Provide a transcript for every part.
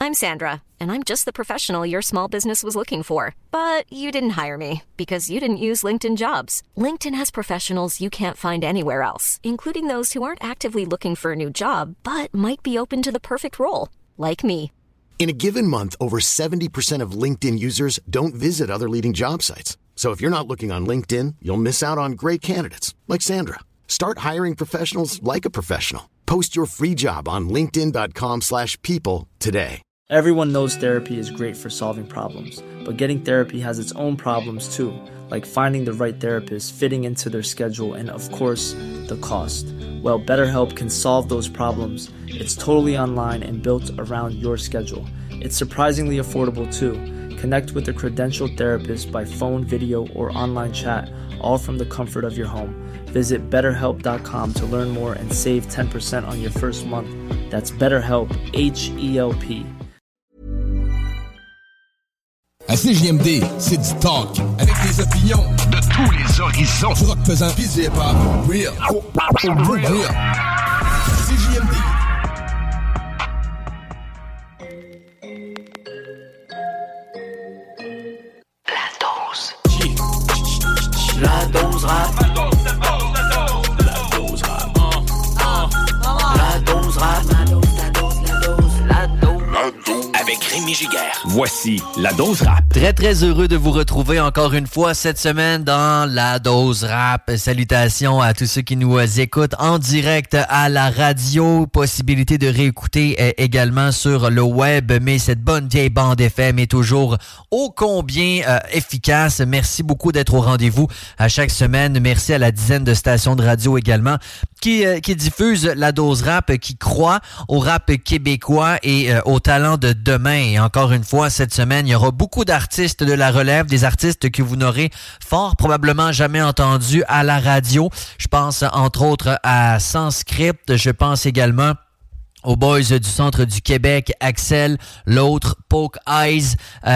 I'm Sandra, and I'm just the professional your small business was looking for. But you didn't hire me because you didn't use LinkedIn Jobs. LinkedIn has professionals you can't find anywhere else, including those who aren't actively looking for a new job, but might be open to the perfect role, like me. In a given month, over 70% of LinkedIn users don't visit other leading job sites. So if you're not looking on LinkedIn, you'll miss out on great candidates like Sandra. Start hiring professionals like a professional. Post your free job on linkedin.com/people today. Everyone knows therapy is great for solving problems, but getting therapy has its own problems too, like finding the right therapist, fitting into their schedule, and of course, the cost. Well, BetterHelp can solve those problems. It's totally online and built around your schedule. It's surprisingly affordable too. Connect with a credentialed therapist by phone, video, or online chat, all from the comfort of your home. Visit BetterHelp.com to learn more and save 10% on your first month. That's BetterHelp, H-E-L-P. À CJMD, c'est du talk, avec des opinions de tous les horizons. Du rock pesant, pis du hip-hop, real. Real. CJMD. La dose rap. La dose rap. La dose rap. Avec Rémi Giguère. Voici La Dose Rap. Très heureux de vous retrouver encore une fois cette semaine dans La Dose Rap. Salutations à tous ceux qui nous écoutent en direct à la radio. Possibilité de réécouter également sur le web. Mais cette bonne vieille bande FM est toujours ô combien efficace. Merci beaucoup d'être au rendez-vous à chaque semaine. Merci à la dizaine de stations de radio également qui diffusent La Dose Rap, qui croient au rap québécois et au talent de demain. Et encore une fois, cette semaine, il y aura beaucoup d'artistes de la relève, des artistes que vous n'aurez fort probablement jamais entendus à la radio. Je pense entre autres à Sans Script, je pense également aux boys du centre du Québec, Axel, l'autre, Poke Eyes,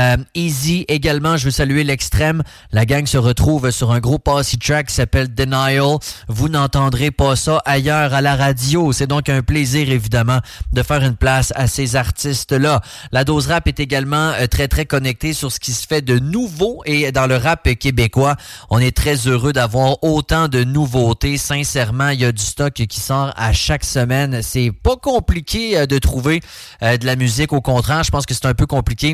Easy également. Je veux saluer l'Extrême. La gang se retrouve sur un gros posse track qui s'appelle Denial. Vous n'entendrez pas ça ailleurs à la radio. C'est donc un plaisir, évidemment, de faire une place à ces artistes-là. La Dose Rap est également très connectée sur ce qui se fait de nouveau et dans le rap québécois. On est très heureux d'avoir autant de nouveautés. Sincèrement, il y a du stock qui sort à chaque semaine. C'est pas compliqué de trouver de la musique. Au contraire, je pense que c'est un peu compliqué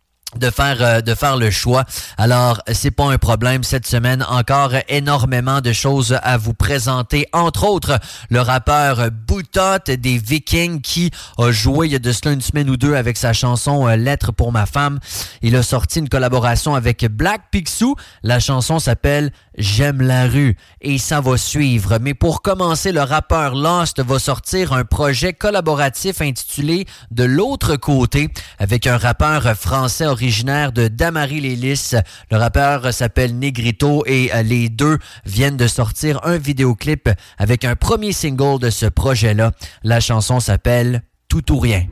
de faire le choix. Alors, c'est pas un problème cette semaine. Encore énormément de choses à vous présenter. Entre autres, le rappeur Boutot des Vikings qui a joué il y a de cela une semaine ou deux avec sa chanson Lettre pour ma femme. Il a sorti une collaboration avec Black Picsou. La chanson s'appelle J'aime la rue et ça va suivre. Mais pour commencer, le rappeur Lost va sortir un projet collaboratif intitulé De l'autre côté avec un rappeur français originaire de Damary-les-Lys. Le rappeur s'appelle Negrito et les deux viennent de sortir un vidéoclip avec un premier single de ce projet-là. La chanson s'appelle Tout ou rien.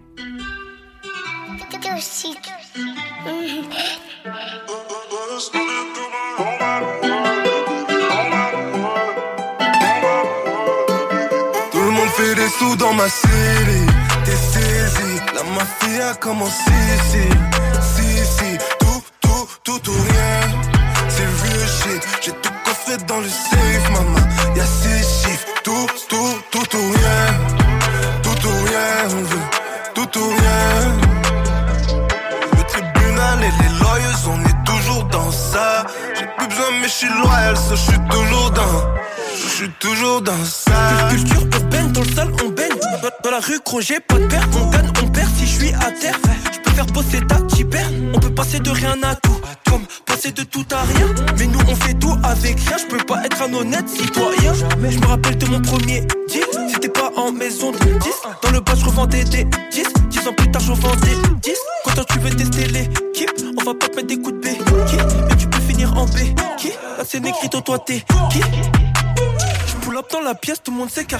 Tout le monde fait des sous dans ma série. T'es saisi, la mafia commence ici. Tout ou rien, c'est real shit. J'ai tout coffré dans le safe, maman. Y'a 6 chiffres, tout ou rien. Tout ou rien, on veut tout ou rien. Le tribunal et les lawyers, on est toujours dans ça. J'ai plus besoin mais je suis loyal, ça je suis toujours dans ça. Culture urbaine, dans le sale on baigne. Dans la rue, gros, j'ai pas de perte. On gagne, on perd si je suis à terre. Je peux faire bosser ta typère. On peut passer de rien à tout, comme passer de tout à rien. Mais nous on fait tout avec rien. Je peux pas être un honnête citoyen. Je me rappelle de mon premier deal. C'était pas en maison de 10. Dans le bas je revendais des 10. 10 ans plus tard je revendais 10. Quand toi tu veux tester l'équipe, on va pas te mettre des coups de béquille. Mais tu peux finir en béquille. Là c'est Negrito, toi t'es qui? Je pull up dans la pièce, tout le monde s'écarte.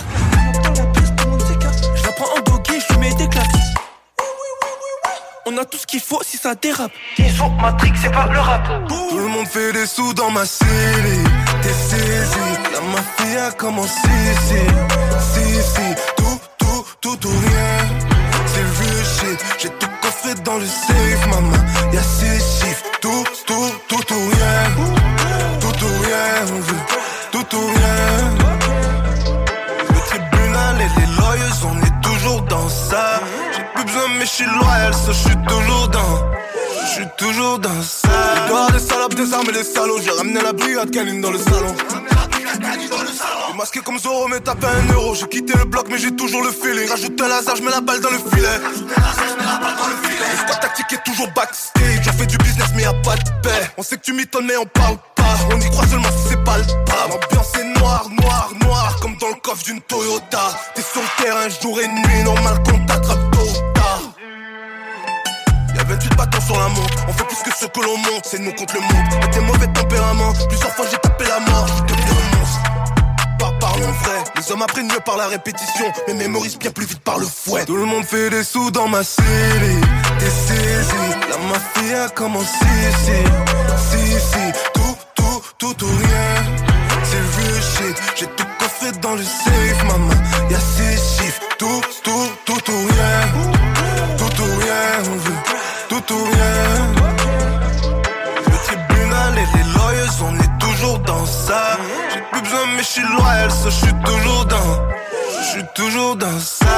Je la prends en doggy, je lui mets des claques. On a tout ce qu'il faut si ça dérape. Ils sont Matrix, c'est pas le rap. Tout le monde fait des sous dans ma série. T'es saisi, la mafia commence ici. Tout ou rien. C'est real shit, j'ai tout coffré coffret dans le safe, maman. Y'a 6 chiffres, tout ou rien. Tout ou rien, on veut tout ou rien. Le tribunal et les lawyers, on est toujours dans ça. J'ai plus besoin mais je suis loyal, ça je suis toujours dans ça. Les gars, les salopes, des armes et les salauds. J'ai ramené la brigade canine dans le salon. J'ai masqué comme Zorro mais tapé 1 euro. J'ai quitté le bloc mais j'ai toujours le feeling. Rajoute un laser, j'mets la balle dans le filet. Le squad tactique est toujours backstage. On fait du business mais y'a pas de paix. On sait que tu m'étonnes mais on parle pas. On y croit seulement si c'est pas le pas. L'ambiance est noire comme dans le coffre d'une Toyota. T'es sur le terrain jour et nuit, normal qu'on t'attrape tôt ou tard. Y'a 28 bâtons sur la montre, on fait plus que ce que l'on monte. C'est nous contre le monde, et tes mauvais tempéraments. Plusieurs fois j'ai tapé la mort, je deviens un monstre. Parlons vrai, les hommes apprennent mieux par la répétition, mais mémorisent bien plus vite par le fouet. Tout le monde fait des sous dans ma série, t'es saisi. La mafia a commencé si, tout ou rien. C'est le vieux shit, j'ai tout coffré dans le safe, maman. Y'a 6 chiffres, tout ou rien. Tout ou rien, on veut tout ou rien. Le tribunal et les lawyers, on est toujours dans ça. J'ai plus besoin mais je suis loyal, ça je suis toujours dans ça.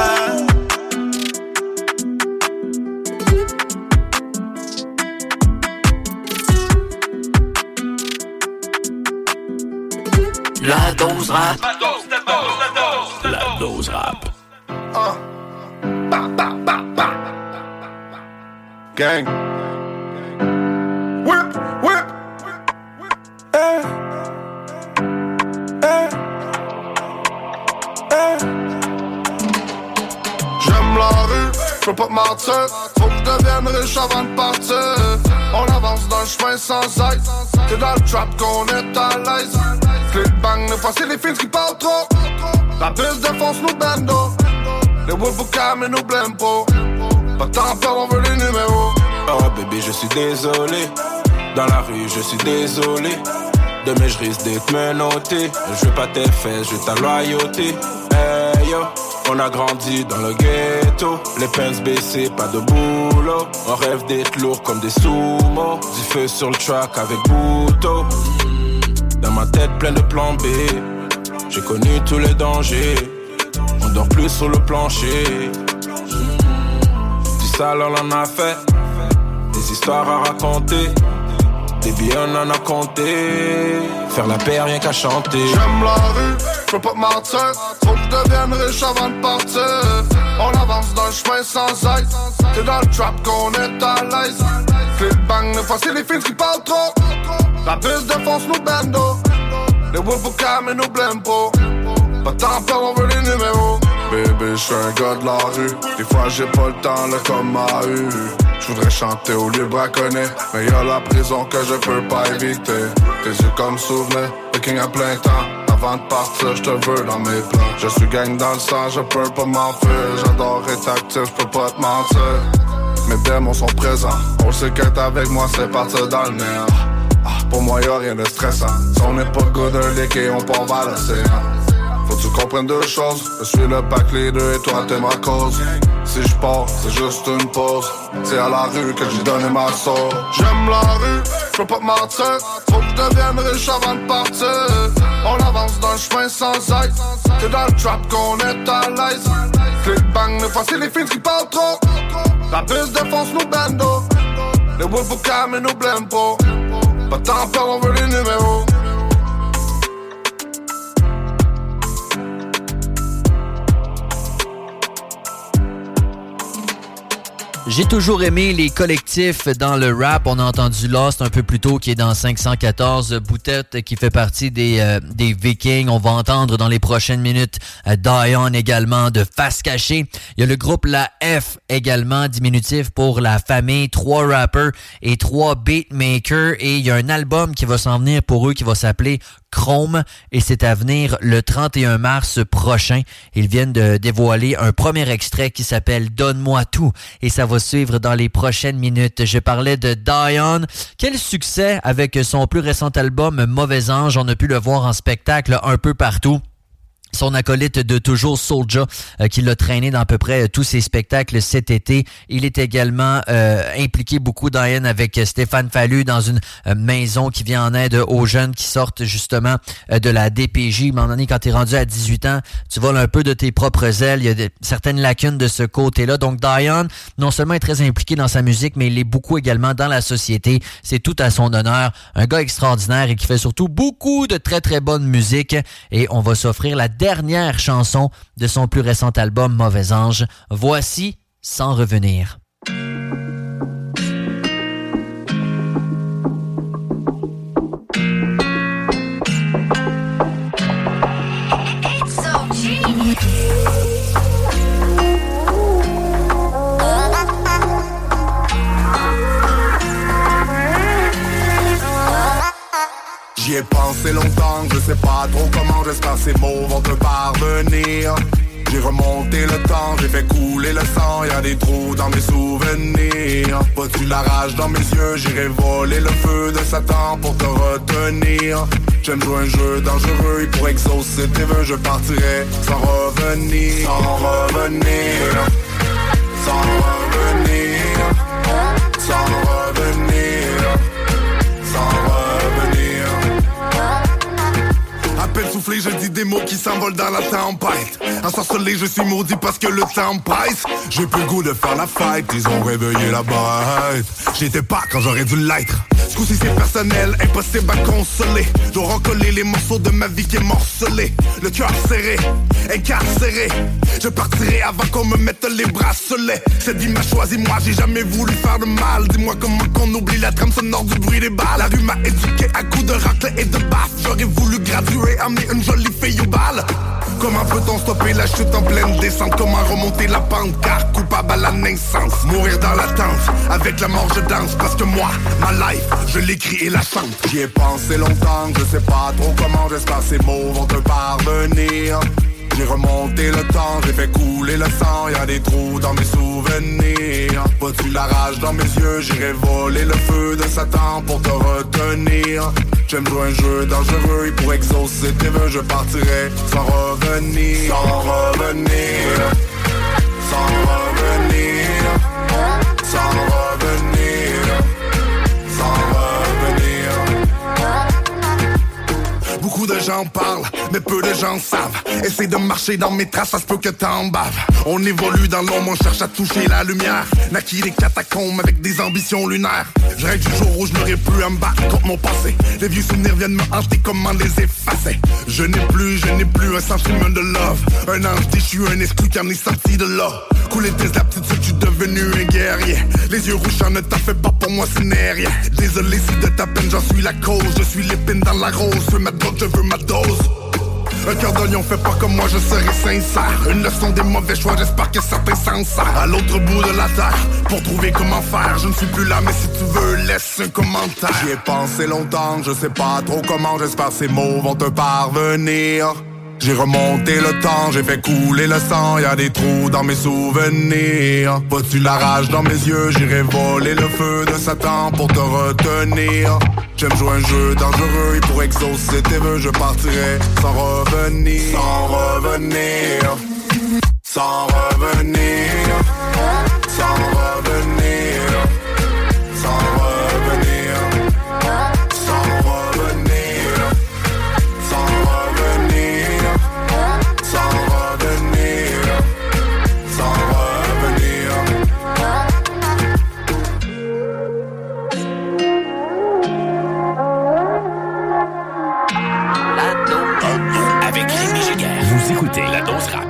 La dose rap. La dose rap. Gang. Whip. J'aime la rue, j'peux pas te mentir. Faut que je devienne riche avant de partir. On avance dans le chemin sans aide. T'es dans le trap qu'on est à l'aise. Click bang, ne passer les films qui parlent trop. La puce défonce nous bendo. Les wolves au cam et nous blâme pas. Pas de temps à perdre, on veut les numéros. Oh bébé, je suis désolé. Dans la rue, je suis désolé. Demain, je risque d'être menotté. Je veux pas tes fesses, je veux ta loyauté. Hey yo, on a grandi dans le ghetto. Les pinces baissées, pas de boulot. On rêve d'être lourd comme des sumo. Du feu sur le track avec Bouto. Dans ma tête plein de plans B. J'ai connu tous les dangers. On dort plus sur le plancher. Du sale on en a fait. Des histoires à raconter. Des billets on en a compté. Faire la paix rien qu'à chanter. J'aime la rue, j'peux pas te mentir. Faut que je devienne riche avant de partir. On avance dans le chemin sans aide. T'es dans le trap qu'on est à l'aise. Click bang, ne passer les films qui parlent trop. La puce défonce nous bendo. Les wolves au cam et nous blâme pas. Pas de temps à perdre, on veut les numéros. Bébé, j'suis un gars de la rue. Des fois j'ai pas le temps, là comme ma rue. J'voudrais chanter au lieu de braconner, mais y'a la prison que je peux pas éviter. Tes yeux comme souvenir, le king a plein temps. Avant de partir, j'te veux dans mes plans. Je suis gang dans le sang, je peux pas m'enfuir. J'adore être actif, j'peux pas te mentir. Mes démons sont présents, on sait qu'être avec moi c'est partir dans le néant. Pour moi y'a rien de stressant. Si on n'est pas good un lick et on part vers l'océan. Faut que tu comprennes 2 choses. Je suis le pack leader et toi t'es ma cause. Si je pars, c'est juste une pause. C'est à la rue que j'ai donné ma soul. J'aime la rue, j'peux pas te mentir. Faut que je devienne riche avant de partir. On avance dans le chemin sans aide. T'es dans le trap qu'on est à l'aise. Click bang, ne passer les films qui parlent trop. La puce défonce nous bendo. Les wolves au cam et nous blâme pas. Pas de temps à perdre, on veut les numéros. J'ai toujours aimé les collectifs dans le rap. On a entendu Lost un peu plus tôt qui est dans 514. Boutette qui fait partie des Vikings. On va entendre dans les prochaines minutes Dion également de Face Cachée. Il y a le groupe La F également, diminutif pour la famille. 3 rappers et 3 beatmakers. Et il y a un album qui va s'en venir pour eux qui va s'appeler Chrome et c'est à venir le 31 mars prochain. Ils viennent de dévoiler un premier extrait qui s'appelle Donne-moi tout et ça va suivre dans les prochaines minutes. Je parlais de Dion. Quel succès avec son plus récent album Mauvais Ange. On a pu le voir en spectacle un peu partout. son acolyte de toujours, Soulja, qui l'a traîné dans à peu près tous ses spectacles cet été. Il est également impliqué beaucoup, Diane, avec Stéphane Fallu dans une maison qui vient en aide aux jeunes qui sortent justement de la DPJ. À un moment donné, quand tu es rendu à 18 ans, tu voles un peu de tes propres ailes. Il y a certaines lacunes de ce côté-là. Donc, Diane, non seulement est très impliqué dans sa musique, mais il est beaucoup également dans la société. C'est tout à son honneur. Un gars extraordinaire et qui fait surtout beaucoup de très, très bonne musique. Et on va s'offrir la dernière chanson de son plus récent album Mauvais Ange. Voici Sans revenir. J'y ai pensé longtemps, je sais pas trop comment, j'espère ces mots vont te parvenir. J'ai remonté le temps, j'ai fait couler le sang, y'a des trous dans mes souvenirs. Vois-tu la rage dans mes yeux, j'irai voler le feu de Satan pour te retenir. J'aime jouer un jeu dangereux, et pour exaucer tes vœux, je partirai sans revenir. Sans revenir, sans revenir, sans revenir, sans revenir. À peine soufflé, je dis des mots qui s'envolent dans la tempête. Ensorcelé, je suis maudit parce que le temps presse. J'ai plus le goût de faire la fête, ils ont réveillé la bête. J'étais pas quand j'aurais dû l'être. Ce coup-ci c'est personnel, impossible à consoler. Je dois recoller les morceaux de ma vie qui est morcelé. Le cœur serré, incarcéré. Je partirai avant qu'on me mette les bracelets. Cette vie m'a choisi, moi j'ai jamais voulu faire de mal. Dis-moi comment qu'on oublie la trame sonore du bruit des balles. La rue m'a éduqué à coups de raclette et de baffes. J'aurais voulu graduer, amener une jolie fille au bal. Comment peut-on stopper la chute en pleine descente? Comment remonter la pente? Car coupable à la naissance. Mourir dans l'attente, avec la mort je danse. Parce que moi, ma life, je l'écris et la chante. J'y ai pensé longtemps, je sais pas trop comment. J'espère ces mots vont te parvenir. J'ai remonté le temps, j'ai fait couler le sang. Y'a des trous dans mes souvenirs. Vois-tu la rage dans mes yeux? J'irai voler le feu de Satan pour te retenir. J'aime jouer un jeu dangereux, et pour exaucer tes vœux, je partirai sans revenir. Sans revenir, sans revenir, sans revenir, sans revenir. Beaucoup de gens parlent, mais peu de gens savent. Essaye de marcher dans mes traces, ça se peut que t'en baves. On évolue dans l'ombre, on cherche à toucher la lumière. Naquis des catacombes avec des ambitions lunaires. Je rêve du jour où je n'aurai plus à me battre contre mon passé. Les vieux souvenirs viennent me hanter, comment les effacer? Je n'ai plus un sentiment de love. Un ange déchu, un esprit qui en est sorti de là. Couler tes aptitudes, je suis devenu un guerrier. Les yeux rouges, ne t'en fais pas, pour moi ce n'est rien. Désolé si de ta peine j'en suis la cause. Je suis l'épine dans la rose, je veux ma drogue, je veux ma dose. Un cœur de lion fait pas comme moi, je serai sincère. Une leçon des mauvais choix, j'espère que certains s'en sortent. À l'autre bout de la terre, pour trouver comment faire. Je ne suis plus là, mais si tu veux, laisse un commentaire. J'y ai pensé longtemps, je sais pas trop comment. J'espère ces mots vont te parvenir. J'ai remonté le temps, j'ai fait couler le sang. Y'a des trous dans mes souvenirs. Vois-tu la rage dans mes yeux? J'irai voler le feu de Satan pour te retenir. J'aime jouer un jeu dangereux, et pour exaucer tes vœux, je partirai sans revenir. Sans revenir, sans revenir, sans revenir, sans revenir, sans revenir, sans revenir, sans revenir, sans revenir. Avec Rémi Giguère. Vous écoutez La Dose Rap.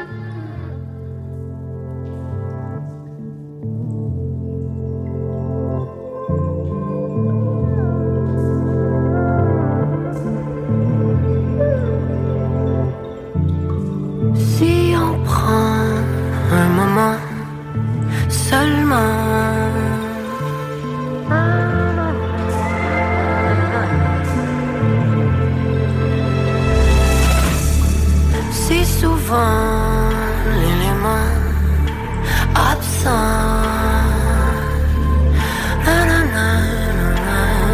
Si on prend un moment seulement, si souvent l'élément absent.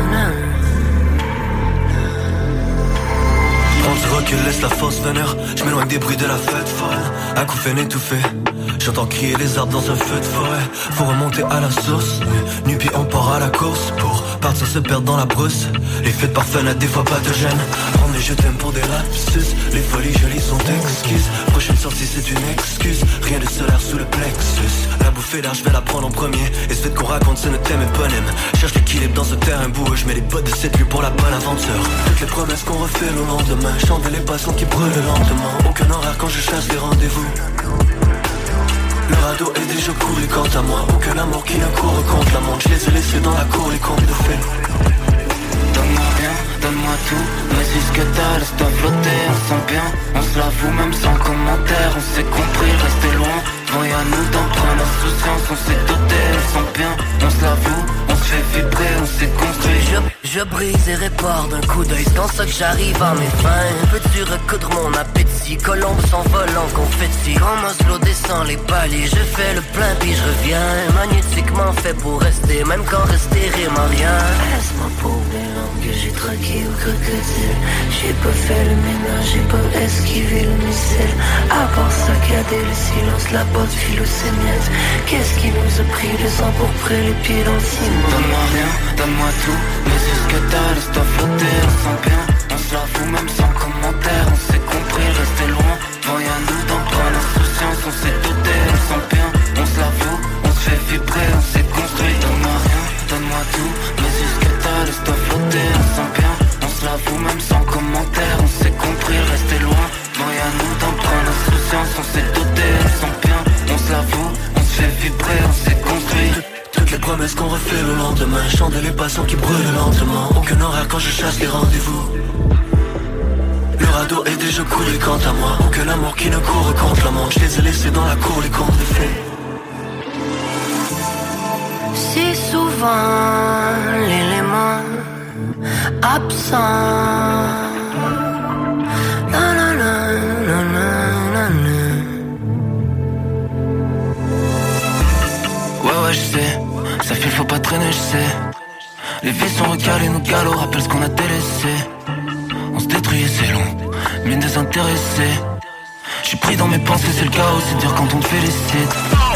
Prends du recul, laisse la force venir. Je m'éloigne des bruits de la fête folle. Acouphène étouffé, j'entends crier les arbres dans un feu de forêt. Faut remonter à la source, nu puis on part à la course. Pour partir se perdre dans la brousse. Les fêtes parfaites n'a des fois pas de gêne. Prendre les je t'aime pour des lapsus. Les folies jolies sont exquises. Prochaine sortie c'est une excuse. Rien de solaire sous le plexus. La bouffée d'air je vais la prendre en premier. Et ce fait qu'on raconte ce ne thème éponyme. Cherche l'équilibre dans ce terrain boueux. Je mets les bottes de cette lieu pour la bonne aventure. Toutes les promesses qu'on refait le lendemain. Chanter les passions qui brûlent lentement. Aucun horaire quand je chasse les rendez-vous. Le radeau est déjà coulé quant à moi. Aucun amour qui ne court contre la montre. Je les ai laissés dans la cour, les contes de fées. Donne-moi rien, donne-moi tout. Mais si ce que t'as, laisse-toi flotter. On sent bien, on se l'avoue même sans commentaire. On s'est compris, rester loin. Voyons à nous d'en prendre insouciance. On s'est doté, on sent bien, on se l'avoue. On se fait vibrer, on s'est construit. Je brise et répare d'un coup d'œil. C'est dans ça que j'arrive à mes fins. Peux-tu recoudre mon appétit? Colombe s'envole en confetti. Quand Maslow descend les paliers, je fais le plein puis je reviens. Magnétiquement fait pour rester, même quand rester rime à rien. Laisse-moi pour les lampes que j'ai traqué au crocodile. J'ai pas fait le ménage, j'ai pas esquivé le missile. À part saccader le silence, la botte philo-sémiette. Qu'est-ce qui nous a pris le sang pour près les pieds dans le ciment? Donne-moi rien, donne-moi tout. Mais c'est ce que t'as, laisse-toi flotter. On sent bien, on se l'avoue même sans commentaire. On s'est compris, rester loin. Voyons à nous d'en prendre insouciance. On s'est doté, on sent bien, on se l'avoue. On se fait vibrer, on s'est construit. Donne-moi rien, donne-moi tout. Mais c'est ce que t'as, laisse-toi flotter. On sent bien, on se l'avoue même sans commentaire. On s'est compris, rester loin. Voyons à nous d'en prendre insouciance. On s'est doté, on sent bien, on se l'avoue. On se fait vibrer, on s'est construit. Toutes les promesses qu'on refait le lendemain. Chanter les passions qui brûlent lentement. Aucun horaire quand je chasse les rendez-vous. Le radeau est déjà coulé quant à moi. Aucun amour qui ne court contre la montre. Je les ai laissés dans la cour, les contes de fées. Si souvent l'élément absent. Na, na, na, na, na, na. Ouais, je sais. Ça file, faut pas traîner, je sais. Les vies sont recalées, nos galops rappellent ce qu'on a délaissé. On se détruit, c'est long, mine désintéressée. J'suis pris dans mes pensées, c'est le chaos, c'est dur quand on te félicite.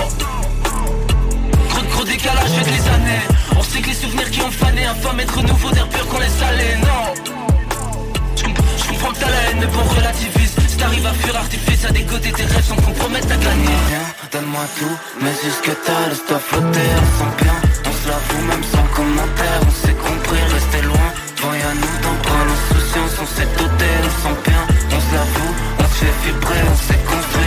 Gros décalage avec les années. On sait que les souvenirs qui ont fané, infâme être nouveau d'air pur qu'on laisse aller, non. J'comprends que t'as la haine, mais bon relativise. Si t'arrives à fuir artifice, à décoder tes rêves sans compromettre ta gagner. Donne-moi tout, mais c'est ce que t'as, laisse-toi flotter. On sent bien, on se l'avoue même sans commentaire. On s'est compris, rester loin. Voyons à nous d'en prendre insouciance. On s'est doté, on sent bien, on se l'avoue. On se fait vibrer, on s'est construit.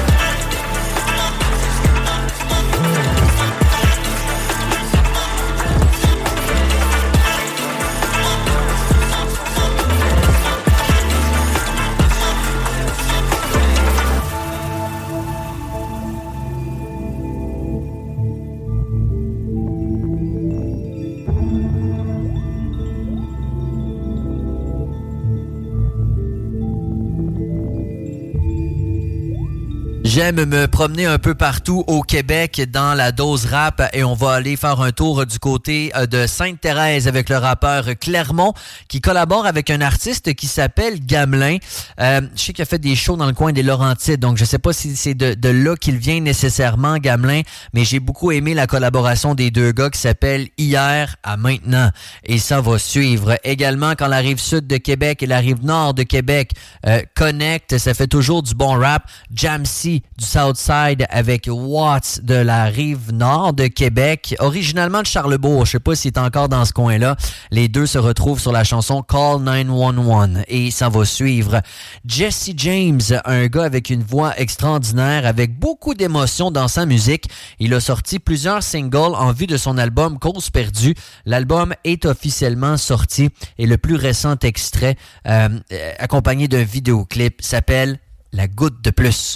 J'aime me promener un peu partout au Québec dans la dose rap et on va aller faire un tour du côté de Sainte-Thérèse avec le rappeur Clermont qui collabore avec un artiste qui s'appelle Gamelin. Je sais qu'il a fait des shows dans le coin des Laurentides, donc je sais pas si c'est de là qu'il vient nécessairement, Gamelin, mais j'ai beaucoup aimé la collaboration des deux gars qui s'appelle Hier à Maintenant et ça va suivre. Également, quand la rive sud de Québec et la rive nord de Québec connectent, ça fait toujours du bon rap. Jamsey du Southside avec Watts de la rive nord de Québec, originalement de Charlebourg, je sais pas s'il est encore dans ce coin-là. Les deux se retrouvent sur la chanson Call 911 et ça va suivre. Jesse James, un gars avec une voix extraordinaire, avec beaucoup d'émotion dans sa musique. Il a sorti plusieurs singles en vue de son album Cause perdue. L'album est officiellement sorti et le plus récent extrait, accompagné d'un vidéoclip, s'appelle La goutte de plus.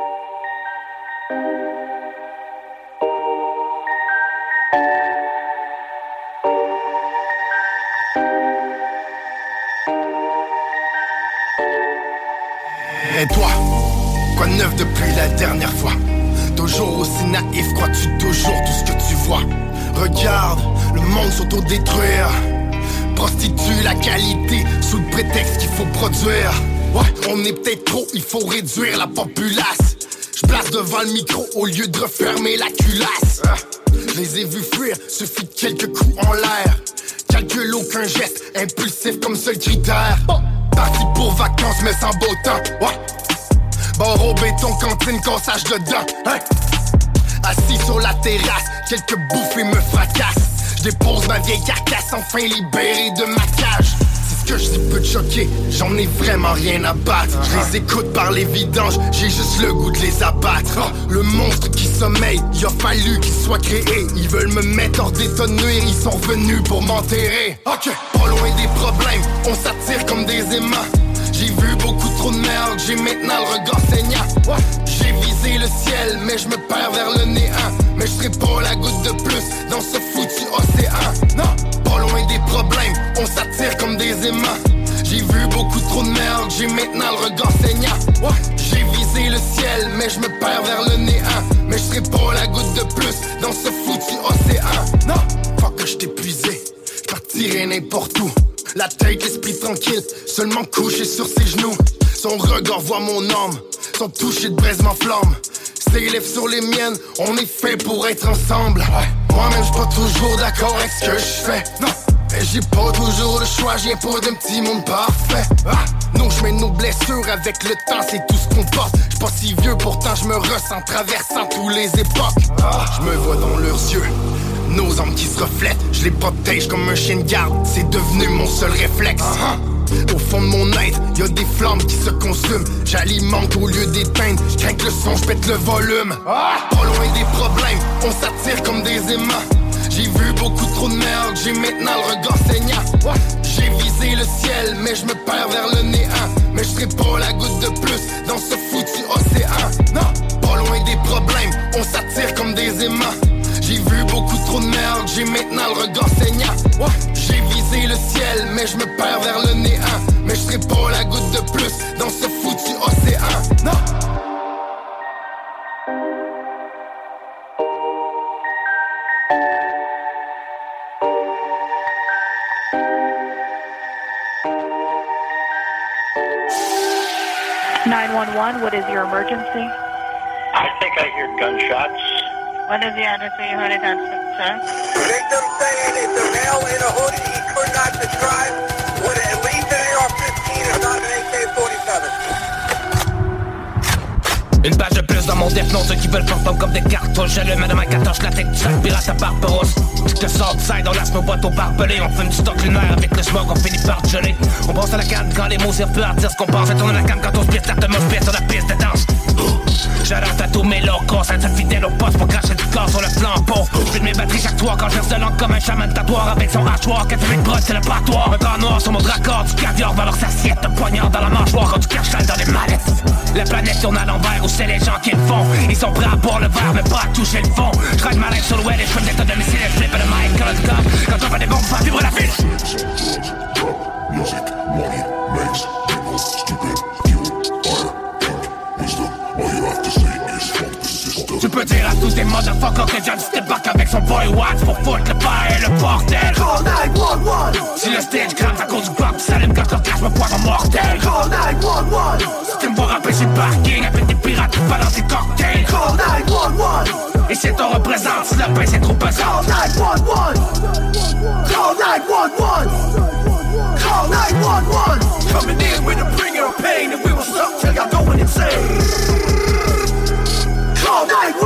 Et toi, quoi de neuf depuis la dernière fois? Toujours aussi naïf, crois-tu toujours tout ce que tu vois? Regarde, le monde s'autodétruire. Prostitue la qualité sous le prétexte qu'il faut produire. Ouais, on est peut-être trop, il faut réduire la populace. J'place devant le micro au lieu de refermer la culasse. Je les ai vus fuir, suffit de quelques coups en l'air. Calcule aucun geste, impulsif comme seul critère. Parti pour vacances mais sans beau temps. Ouais. Bord au béton, cantine, cassage dedans. Hein? Assis sur la terrasse, quelques bouffées me fracassent. Je dépose ma vieille carcasse, enfin libérée de ma cage. Que je dis peut te choquer, j'en ai vraiment rien à battre. Je les écoute par les vidanges, j'ai juste le goût de les abattre. Le monstre qui sommeille, il a fallu qu'il soit créé. Ils veulent me mettre hors d'état de nuire, ils sont venus pour m'enterrer. Ok, pas loin des problèmes, on s'attire comme des aimants. J'ai vu beaucoup trop de merde, j'ai maintenant le regard saignant. J'ai visé le ciel, mais je me perds vers le néant. Mais je serai pas la goutte de plus dans ce foutu océan. Non, pas loin des problèmes, on s'attire comme des aimants. J'ai vu beaucoup trop de merde, j'ai maintenant le regard saignant. J'ai visé le ciel, mais je me perds vers le néant. Mais je serai pas la goutte de plus dans ce foutu océan. Non, faut que je t'épuisé, je partirai n'importe où. La tête, l'esprit tranquille, seulement couché sur ses genoux. Son regard voit mon âme, son toucher de braise m'enflamme. Ses lèvres sur les miennes, on est fait pour être ensemble. Moi-même j'suis pas toujours d'accord avec ce que j'fais. Non, mais j'ai pas toujours le choix, j'ai pas d'un petit monde parfait. Non, j'mets nos blessures avec le temps, c'est tout ce qu'on porte. J'suis pas si vieux, pourtant j'me ressens traversant tous les époques. J'me vois dans leurs yeux nos âmes qui se reflètent, je les protège comme un chien de garde, c'est devenu mon seul réflexe. Au fond de mon être, y'a des flammes qui se consument. J'alimente au lieu d'éteindre, j'crains que le son, j'pète le volume. Pas loin des problèmes, on s'attire comme des aimants. J'ai vu beaucoup trop de merde, j'ai maintenant le regard saignant. J'ai visé le ciel, mais je me perds vers le néant. Mais je serai pas la goutte de plus dans ce foutu océan. Non, pas loin des problèmes, on s'attire comme des aimants. J'ai vu beaucoup trop de merde, j'ai maintenant le regard saignant. J'ai visé le ciel, mais je me perds vers le néant. Mais je serai pas la goutte de plus dans ce foutu océan. Non. What is your emergency? I think I hear gunshots. What is the address where you heard it, sir? Victim saying it's a male in a hoodie. He could not describe with at least an AR-15, if not an AK-47. Une page de plus dans mon Death Note, ceux qui veulent qu'on tombe comme des cartouches. J'allume à ma 14, la tête du sac pirate à Barbaros. Je te sors de side, on lâche nos boîtes au barbelé. On fume du stock lunaire avec le smoke, on finit par geler. On pense à la canne quand les mots servent peu à dire ce qu'on pense. On tourne la canne quand on spire, tarte de moche pire sur la piste de danse. J'adore à tous mes locaux, ça te fidèle au poste pour cracher du corps sur le flambeau. Plus de mes batteries chaque toit quand je verse de l'encre comme un chaman tatoueur avec son hachoir. Quand tu mets de brosse, c'est le battoir. Un drap noir sur mon dracard, du caviar dans leur assiette. Un poignard dans la mâchoire, quand du cachal dans les mallettes. La planète tourne à l'envers où c'est les gens qui le font. Ils sont prêts à boire le verre mais pas à toucher le fond. Je ride ma life sur le web et je fais des tas de missiles et flip de mic quand le top. Quand on fait des bombes, pas vibrer la ville. Music, money, makes people stupid. You are punk wisdom. All you have to say is fuck the system. Tu peux dire à tous tes motherfuckers que John se débarque avec son boy Watts pour foutre le bail et le bordel. Call 911. Si le stage crame à cause du pop, tu s'allume quand je te cache mon poison mortel. Call 911. Si tu me vois rapper sur le parking avec des pirates qui balancent des cocktails. Call 911. Et si t'en représente, si la paix c'est trop pesant. Call 911. Call 911. Call 911. Coming in with a bringer of pain and we will stop till y'all going insane. Call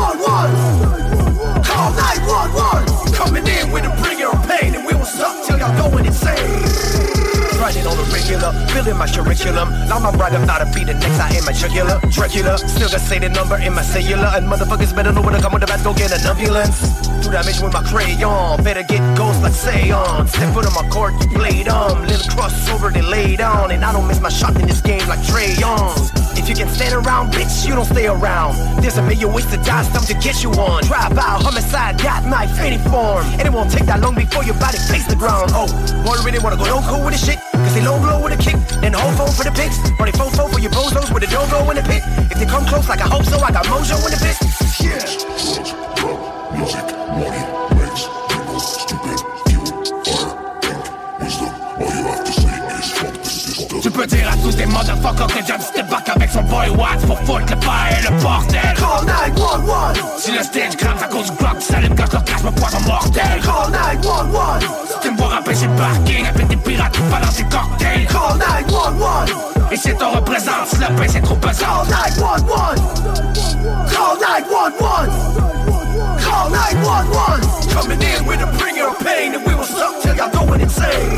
911. Call 911. Coming in with a bringer of pain and we will stop till y'all going insane. Riding on the regular, building my curriculum. Now I'm right up, not a beat, the next I am a jugular. Dracula, still the same number in my cellular. And motherfuckers better know when to come with the bat, go get an ambulance. Do damage with my crayon, better get ghosts like Sayon. Step foot on my court, you played on. Little crossover, they laid on. And I don't miss my shot in this game like Trae Young. If you can stand around, bitch, you don't stay around. There's a million ways to die, it's time to get you on. Drive out, homicide, got knife, any form. And it won't take that long before your body face the ground. Oh, already wanna go loco with this shit? Cause they low blow with a kick, then hold phone for the pics. Or they fofo for your bozos with a dogo in the pit. If they come close like I hope so, I got mojo in the pit. Yeah. Music, money, makes people stupid. You are punk wisdom. All you have to say is fuck the system. Tu peux dire à tous des motherfuckers que James débarque avec son boy Watts pour foutre le pain et le bordel. Call 911. Si le stage crame à cause du bloc qui s'allume quand je leur cache mon poison mortel. Call 911. Si tu me vois rapper sur le parking avec des pirates qui balancent des cocktails. Call 911. Et si on représente, si la paix c'est trop pesant. Call 911. Call 911. Call 911. Coming in with a bringer of pain and we will suck till y'all going insane.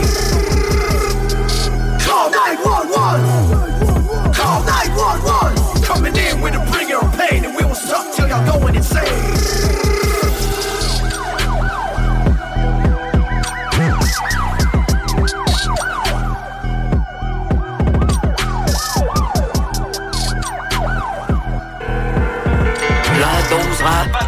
Call 911. Call 911. Coming in with a bringer of pain and we will suck till y'all going insane. La dose rap. La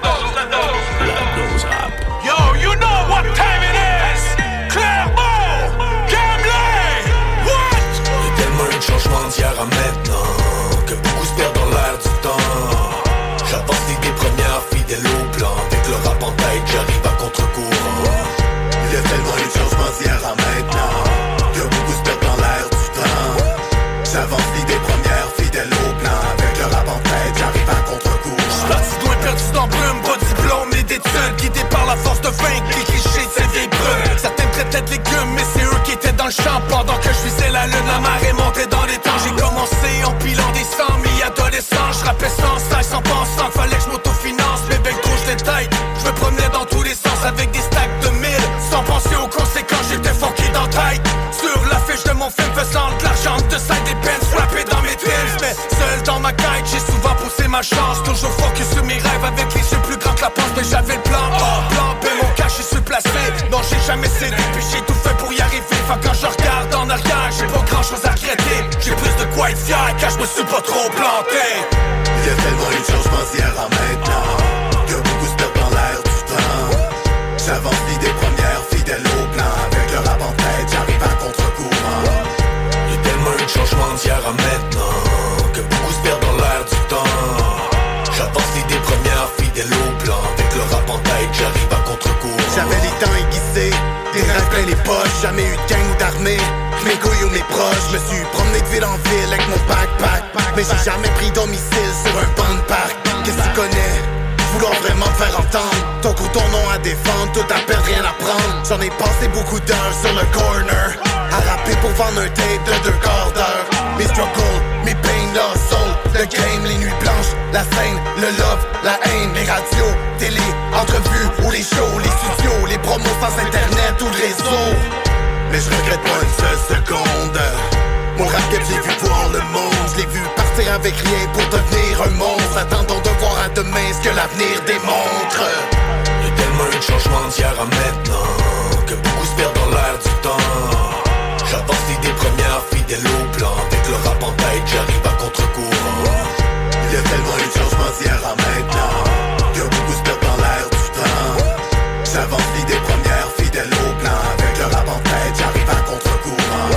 dose rap. Yo, you know what time it is. Clermont, Gamelin, what? Y'a tellement eu de changements d'hier à maintenant que beaucoup se perdent dans l'air du temps. J'avance l'idée première, fidèle au plan. Avec le rap en tête, j'arrive à contre-courant. Y'a tellement eu de changements d'hier à maintenant que beaucoup se perdent dans l'air du temps. J'avance l'idée première, fidèle au plan. Avec le rap en tête, j'arrive à contre-courant. Parti loin, perdu dans brume, pas de diplôme et d'études. Guidé par la force de vaincre les clichés de ces vieilles brumes. Certains me traitaient de légumes, mais c'est eux qui étaient dans le champ. Pendant que je visais la lune, la marée montait dans les temps. J'ai commencé en pilant des 100 000 adolescents. Je rappais sans stage, sans pensant qu'il fallait que je m'autofinance. Mais ben gros, je l'étais. Je me promenais dans tous les sens avec des stacks de 1000. Sans penser aux conséquences, j'étais funky dans tête. Sur l'affiche de mon film faisant de l'argent de side des pens frappés dans mes tils. Mais seul dans ma quête, j'ai souvent poussé ma chance. Toujours focus sur mes rêves avec les yeux plus grands que la porte. Mais j'avais le plan A, plan B, mon cash je suis placé. Non, j'ai jamais cédé, puis j'ai tout fait pour y arriver. Fait quand je regarde en arrière, j'ai pas grand chose à regretter. J'ai plus de quoi être fier, car je me suis pas trop planté. Y'a tellement eu de changements d'hier à maintenant que beaucoup se perdent dans l'air du temps. J'avance l'idée première, fidèle au plan. Avec le rap en tête, j'arrive à contre-courant. Y'a tellement eu de changements d'hier à maintenant que beaucoup se perdent dans l'air du temps. J'avance l'idée première, fidèle au plan. Avec le rap en tête, j'arrive à contre-courant. J'avais les dents aiguisées, des rêves plein les poches. Jamais eu de gang ou d'armée, mes couilles ou mes proches. Je me suis promené de ville en ville avec mon backpack. Mais j'ai jamais pris domicile sur un banc de parc. Qu'est-ce que tu connais? Vouloir vraiment te faire entendre ton coup, ton nom à défendre, tout à perdre, rien à prendre. J'en ai passé beaucoup d'heures sur le corner à rapper pour vendre un tape de 2 quarts d'heure. Mes struggles, mes pains, la soul, le game, les nuits blanches, la scène, le love, la haine, les radios, télé, entrevues ou les shows, les studios, les promos sans internet ou le réseau. Mais je regrette pas une seule seconde. Mon rap que j'ai vu voir le monde, je l'ai vu partir avec rien pour devenir un monstre. Attendons de voir à demain ce que l'avenir démontre. Y'a tellement eu de changements d'hier à maintenant que beaucoup se perdent dans l'air du temps. J'avance l'idée première, fidèle au plan. Avec le rap en tête, j'arrive à contre-courant. Y'a tellement eu de changements d'hier à maintenant que beaucoup se perdent dans l'air du temps. J'avance l'idée première, fidèle au plan. Avec le rap en tête, j'arrive à contre-courant.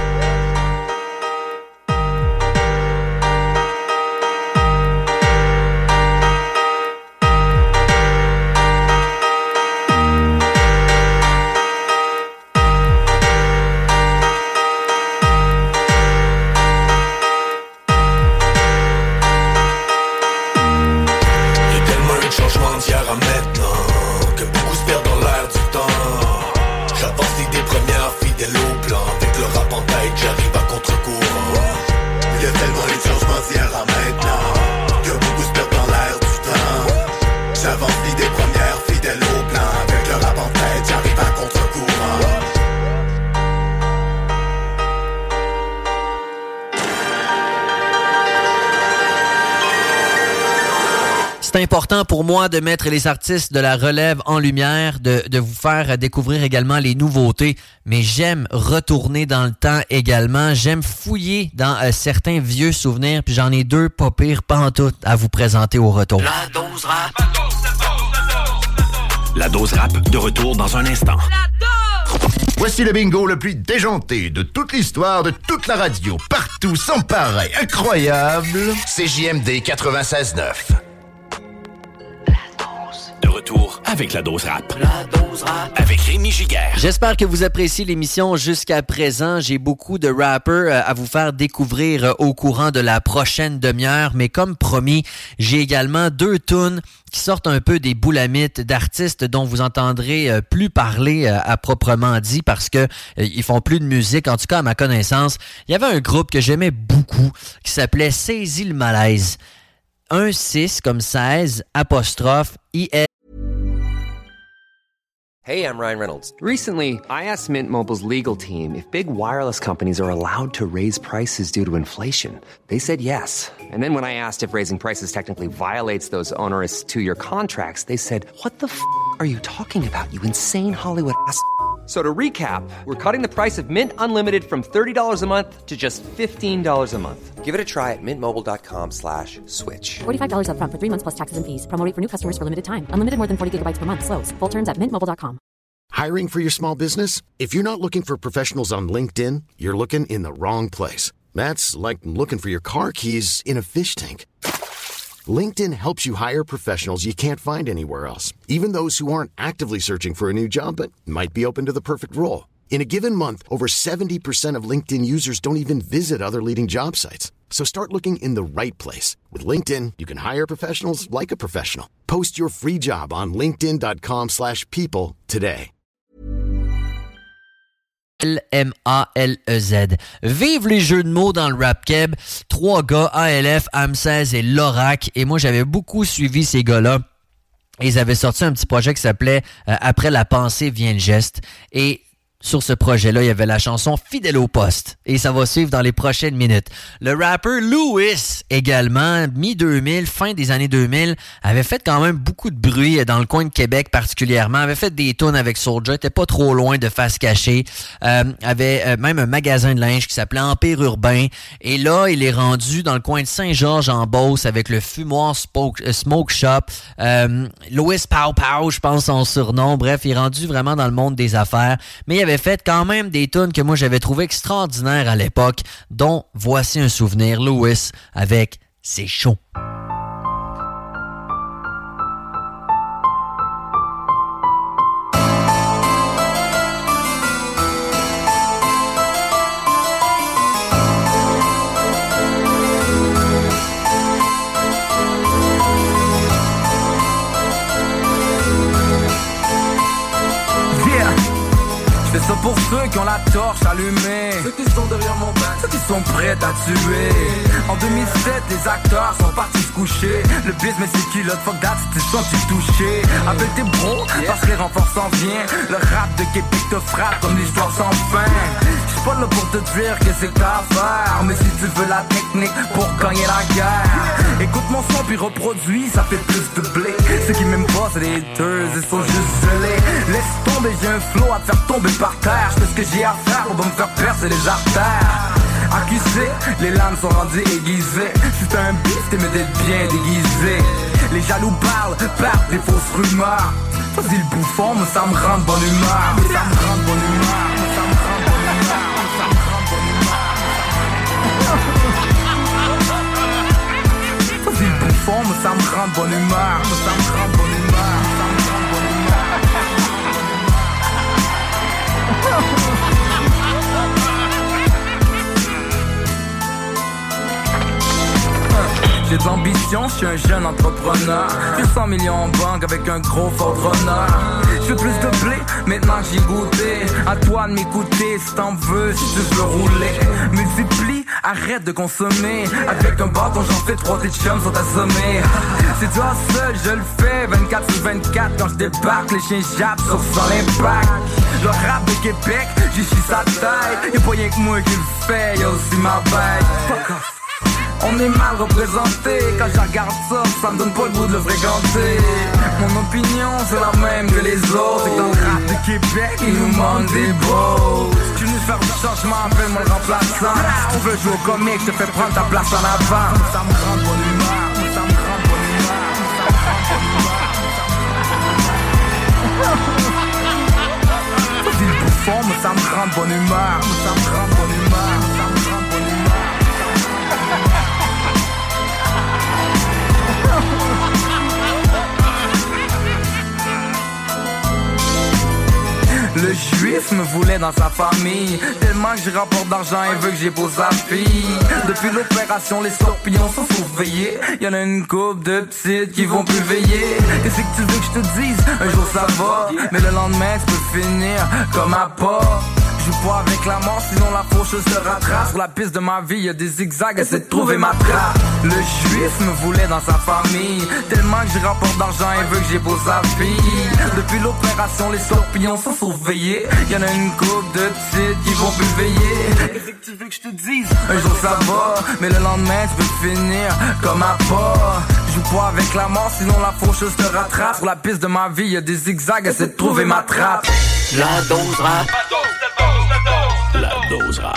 C'est important pour moi de mettre les artistes de la relève en lumière, de vous faire découvrir également les nouveautés, mais j'aime retourner dans le temps également. J'aime fouiller dans certains vieux souvenirs, puis j'en ai 2 pas pires pantoute à vous présenter au retour. La dose rap. La dose rap, de retour dans un instant. Voici le bingo le plus déjanté de toute l'histoire, de toute la radio, partout, sans pareil, incroyable. CJMD 96.9. De retour retour avec la dose rap. La dose rap. Avec Rémi Giguère. J'espère que vous appréciez l'émission jusqu'à présent. J'ai beaucoup de rappers à vous faire découvrir au courant de la prochaine demi-heure. Mais comme promis, j'ai également 2 tunes qui sortent un peu des boulamites d'artistes dont vous entendrez plus parler à proprement dit parce que ils font plus de musique. En tout cas, à ma connaissance, il y avait un groupe que j'aimais beaucoup qui s'appelait Saisis le malaise. 16 comme 16 apostrophe IL. Hey, I'm Ryan Reynolds. Recently, I asked Mint Mobile's legal team if big wireless companies are allowed to raise prices due to inflation. They said yes. And then when I asked if raising prices technically violates those onerous 2-year contracts, they said, "What the f*** are you talking about, you insane Hollywood ass?" So to recap, we're cutting the price of Mint Unlimited from $30 a month to just $15 a month. Give it a try at mintmobile.com/switch. $45 up front for 3 months plus taxes and fees. Promo rate for new customers for limited time. Unlimited more than 40 gigabytes per month. Slows full terms at mintmobile.com. Hiring for your small business? If you're not looking for professionals on LinkedIn, you're looking in the wrong place. That's like looking for your car keys in a fish tank. LinkedIn helps you hire professionals you can't find anywhere else, even those who aren't actively searching for a new job but might be open to the perfect role. In a given month, over 70% of LinkedIn users don't even visit other leading job sites. So start looking in the right place. With LinkedIn, you can hire professionals like a professional. Post your free job on linkedin.com/people today. L-M-A-L-E-Z. Vive les jeux de mots dans le rap keb. 3 gars, ALF, Hamsez et Lorac. Et moi, j'avais beaucoup suivi ces gars-là. Et ils avaient sorti un petit projet qui s'appelait Après la pensée vient le geste. Et sur ce projet-là, il y avait la chanson Fidèle au poste. Et ça va suivre dans les prochaines minutes. Le rappeur Louis, également, mi-2000, fin des années 2000, avait fait quand même beaucoup de bruit dans le coin de Québec particulièrement. Avait fait des tunes avec Soulja, était pas trop loin de Face Cachée. Avait même un magasin de linge qui s'appelait Empire Urbain. Et là, il est rendu dans le coin de Saint-Georges en Beauce avec le Fumoir Smoke Shop. Louis Pow Pow, je pense son surnom. Bref, il est rendu vraiment dans le monde des affaires. Mais il y avait fait quand même des tunes que moi j'avais trouvé extraordinaires à l'époque, dont voici un souvenir, Louis avec C'est chaud. C'est ça pour ceux qui ont la torche allumée, ceux qui sont derrière mon bac, ceux qui sont prêts à tuer. En 2007, les acteurs sont partis se coucher. Le business c'est kilote, fuck that, c'était senti touché. Avec tes bros, parce que les renforts s'en viennent. Le rap de Québec te frappe comme l'histoire sans fin. J'suis pas là pour te dire que c'est ta affaire, mais si tu veux la technique pour gagner la guerre, écoute mon son puis reproduis, ça fait plus de blé. Ceux qui m'aiment pas, c'est des haters, ils sont juste gelés. Laisse tomber, j'ai un flow à te faire tomber par terre. Je fais ce que j'ai à faire, on va me faire percer les artères. Accusé, les lames sont rendues aiguisées. Si t'as un bif, t'es d'être bien déguisé. Les jaloux parlent des fausses rumeurs. Vas-y le bouffon, mais ça me rend de bonne humeur. Mais ça me rend de bonne humeur. Mais ça me rend de bonne humeur. Mais ça me rend de bonne humeur. Vas-y le bouffon, mais ça me rend de bonne humeur. Mais ça me rend de bonne humeur. Ça me rend de bonne humeur. J'ai de l'ambition, je suis un jeune entrepreneur. J'ai 100 millions en banque avec un gros fort honneur. Je veux plus de blé, maintenant que j'y goûté. À toi de m'écouter si t'en veux, si tu veux rouler. Multiplie, arrête de consommer. Avec un bâton j'en fais 3 tes chums sont assommés. C'est toi seul, je le fais 24/24. Quand je débarque, les chiens jappent sur sans l'impact. Le rap de Québec, j'y suis sa taille. Y'a pas rien que moi qui le fais, y'a aussi ma bête. Fuck off. On est mal représenté, quand je regarde ça, ça me donne pas le goût de le fréquenter. Mon opinion c'est la même que les autres. C'est que dans le rap de Québec, il nous manque des beaux. Je suis venu faire du changement, appelle-moi le remplaçant. Si tu veux jouer au comique, je te fais prendre ta place en avant. Ça me rend de bonne humeur, ça me rend de bonne humeur, ça me rend de bonne humeur. Vas-y le bouffon, mais ça me rend de bonne humeur, ça me rend de bonne humeur, ça me rend de bonne humeur. Le juif me voulait dans sa famille, tellement que j'ai rapporte d'argent et veut que j'épouse sa fille. Depuis l'opération, les scorpions sont surveillés. Y'en a une couple de petites qui vont plus veiller. Qu'est-ce que tu veux que je te dise? Un jour ça va, mais le lendemain tu peux finir comme un pas. Joue pas avec la mort, sinon la faucheuse se rattrape. Sur la piste de ma vie, y'a des zigzags, essaie de trouver ma trace. Le juif me voulait dans sa famille, tellement que j'ai rapporte d'argent et veut que j'épouse sa fille. Depuis l'opération, les scorpions sont surveillés. Y'en a une couple de petites qui vont plus veiller. Qu'est-ce que tu veux que je te dise? Un jour ça va, mais le lendemain tu peux finir comme un pas. Joue pas avec la mort, sinon la faucheuse te rattrape. Sur la piste de ma vie, y'a des zigzags, essaie de trouver ma trappe. La dose rap. La dose rap.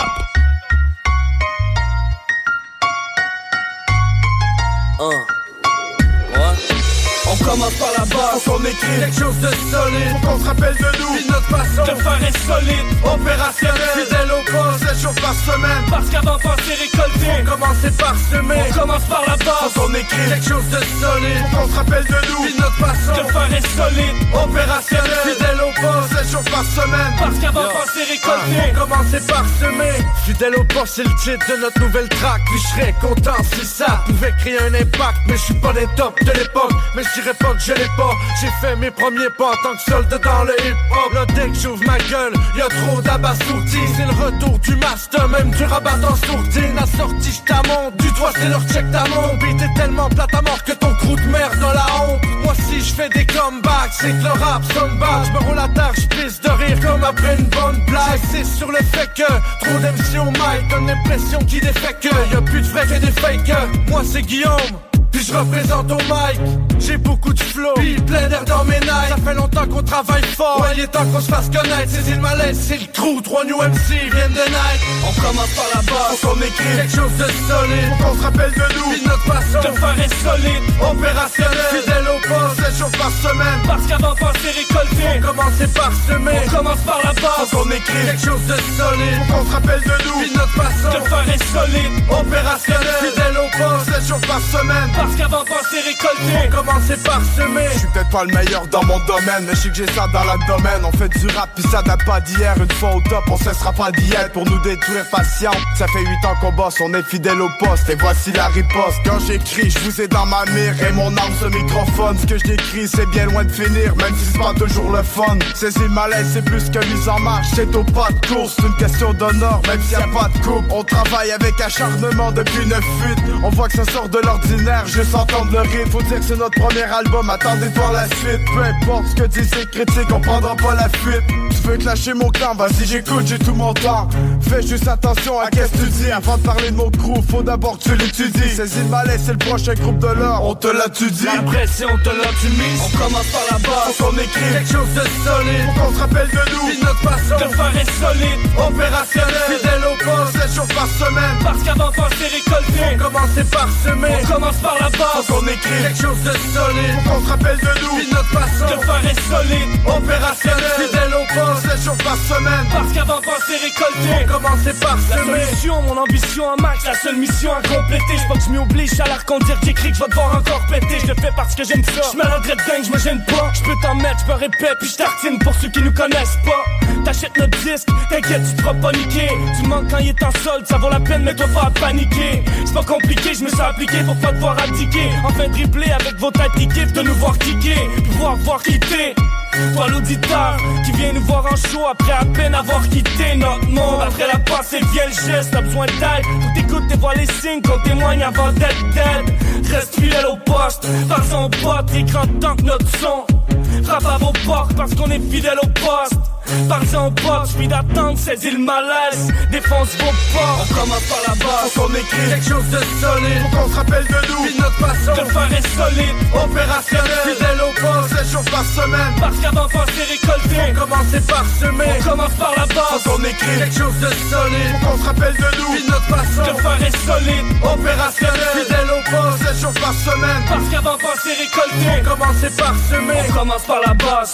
On commence par la base, faut qu'on écrit quelque chose de solide, faut qu'on se rappelle de nous, puis notre façon de faire est solide, opérationnel, fidèle au poste, 7 jours par semaine, parce qu'avant penser récolter, faut commencer par semer, on commence par la base, faut qu'on écrit quelque chose de solide, faut qu'on se rappelle de nous, puis notre façon de faire est solide, opérationnel, fidèle au poste, 7 jours par semaine, parce qu'avant penser récolter, faut commencer par semer, fidèle au poste c'est le titre de notre nouvelle track, puis je serais content si ça pouvait créer un impact, mais je suis pas des tops de l'époque, mais je dirais pas que je l'ai pas. J'ai fait mes premiers pas en tant que soldat dans le hip-hop. Là dès que j'ouvre ma gueule, y'a trop d'abasourdis. C'est le retour du master, même du rabat en sourdine. La sortie j'tamonte, du doigt c'est leur check ta monte. Beat est tellement plate à mort que ton crew de merde dans la honte. Moi si j'fais des comebacks, c'est que le rap sonne bas. J'me roule à terre, j'pisse de rire comme après une bonne blague. C'est sur le fait que trop d'MC au mic donne l'impression qu'il défait que y'a plus de vrais que des fakes. Moi c'est Guillaume, puis je représente au mic. J'ai beaucoup de flow, puis plein d'air dans mes nights. Ça fait longtemps qu'on travaille fort, ouais il est temps qu'on se fasse connaître. C'est le malaise, c'est le crew, 3 new MC viennent de night. On commence par la base, faut qu'on écrit quelque chose de solide, faut qu'on se rappelle de nous, puis notre façon de faire est solide, opérationnel, fidèle au poste, 7 jours par semaine, parce qu'avant penser récolter, faut commencer par semer, on commence par la base, faut qu'on écrit quelque chose de solide, faut qu'on se rappelle de nous, puis notre façon de faire est solide, opérationnel, fidèle au poste, 7 jours par semaine, parce qu'avant penser récolter, faut commencer par semer. Je suis peut-être pas le meilleur dans mon domaine, mais je sais que j'ai ça dans l'abdomen. On fait du rap pis ça date pas d'hier. Une fois au top, on cessera pas d'y être pour nous détruire patient. Ça fait 8 ans qu'on bosse, on est fidèle au poste et voici la riposte. Quand j'écris, je vous ai dans ma mire et mon arme ce microphone. Ce que je décris c'est bien loin de finir, même si c'est pas toujours le fun. Saisir le malaise c'est plus que mise en marche, c'est au pas de course. C'est une question d'honneur, même s'il y a pas de coupe. On travaille avec acharnement depuis 9 fuites. On voit que ça sort de l'ordinaire, juste entendre le rythme. Faut dire que c'est notre premier album, attendez voir la suite. Peu importe ce que disent ces critiques, on prendra pas la fuite. Tu veux clasher mon clan, vas-y j'écoute, j'ai tout mon temps. Fais juste attention à qu'est-ce que tu dis. Avant de parler de mon crew, faut d'abord que tu l'étudies. Saisis le malaise, c'est le prochain groupe de l'or, on te l'a-tu dit. La pression, on te l'a-tu mise. On commence par la base, faut qu'on écrit quelque chose de solide, faut qu'on se rappelle de nous, puis notre façon de faire est solide, opérationnel, fidèle au poste, 7 jours par semaine, parce qu'avant penser récolter, faut commencer par semer, on commence par la base, faut qu'on écrit quelque chose de solide, faut qu'on se rappelle de nous, puis notre façon de faire est solide, opérationnel, fidèle au poste, 7 jours par semaine, parce qu'avant penser récolter, faut commencer par semer. La solution, mon ambition un max, la seule mission à compléter. J'peux que je m'y oblige à la reconduire, j'écris que je vais devoir encore péter. Je le fais parce que j'aime ça, j'me la dread dingue, j'me gêne pas. J'peux t'en mettre, j'me répète, puis j'tartine pour ceux qui nous connaissent pas. T'achètes notre disque, t'inquiète, tu te feras paniquer. Tu manques quand il est en solde, ça vaut la peine, mais toi pas à paniquer. C'est pas compliqué, je me suis appliqué pour pas devoir abdiquer. Enfin dribbler avec vos têtes d'équipe, de nous voir kicker, pouvoir voir quitter. Toi l'auditeur qui vient nous voir en show après à peine avoir quitté notre monde. Après la passée vient le geste, t'as besoin d'aide. Faut t'écouter et voir les signes qu'on témoigne avant d'être dead. Reste fidèle au poste, parce qu'on pote, écran tant que notre son frappe à vos portes parce qu'on est fidèle au poste. Par-en box, j'suis d'attendre, saisis le malaise, défonce vos portes. On commence par la base, faut qu'on écrit quelque chose de solide, faut qu'on se rappelle de nous, puis notre façon de faire est solide, opérationnel, fidèle au poste, 7 jours par semaine, parce qu'avant penser récolter, faut commencer par semer, on commence par la base, faut qu'on écrit quelque chose de solide, faut qu'on se rappelle de nous, puis notre façon de faire est solide, opérationnel, fidèle au poste, 7 jours par semaine, parce qu'avant penser récolter, faut commencer par semer, on commence par la base.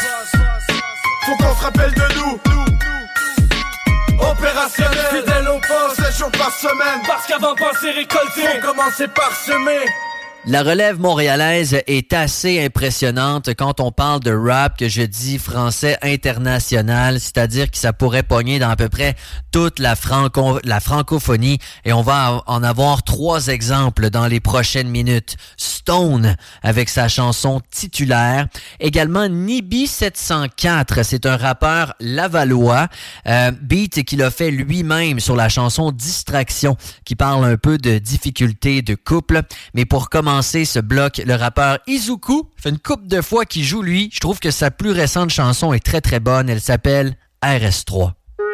Faut qu'on se rappelle de nous. Opérationnel, fidèle au poste, 7 jours par semaine, parce qu'avant penser récolter, faut commencer par semer. La relève montréalaise est assez impressionnante quand on parle de rap, que je dis français international, c'est-à-dire que ça pourrait pogner dans à peu près toute la francophonie, et on va en avoir 3 exemples dans les prochaines minutes. Stone avec sa chanson Titulaire, également Nibi 704, c'est un rappeur lavallois, beat qu'il a fait lui-même sur la chanson Distraction, qui parle un peu de difficultés de couple. Mais pour commencer ce bloc, le rappeur Izuku fait une couple de fois qu'il joue lui. Je trouve que sa plus récente chanson est très très bonne. Elle s'appelle RS3.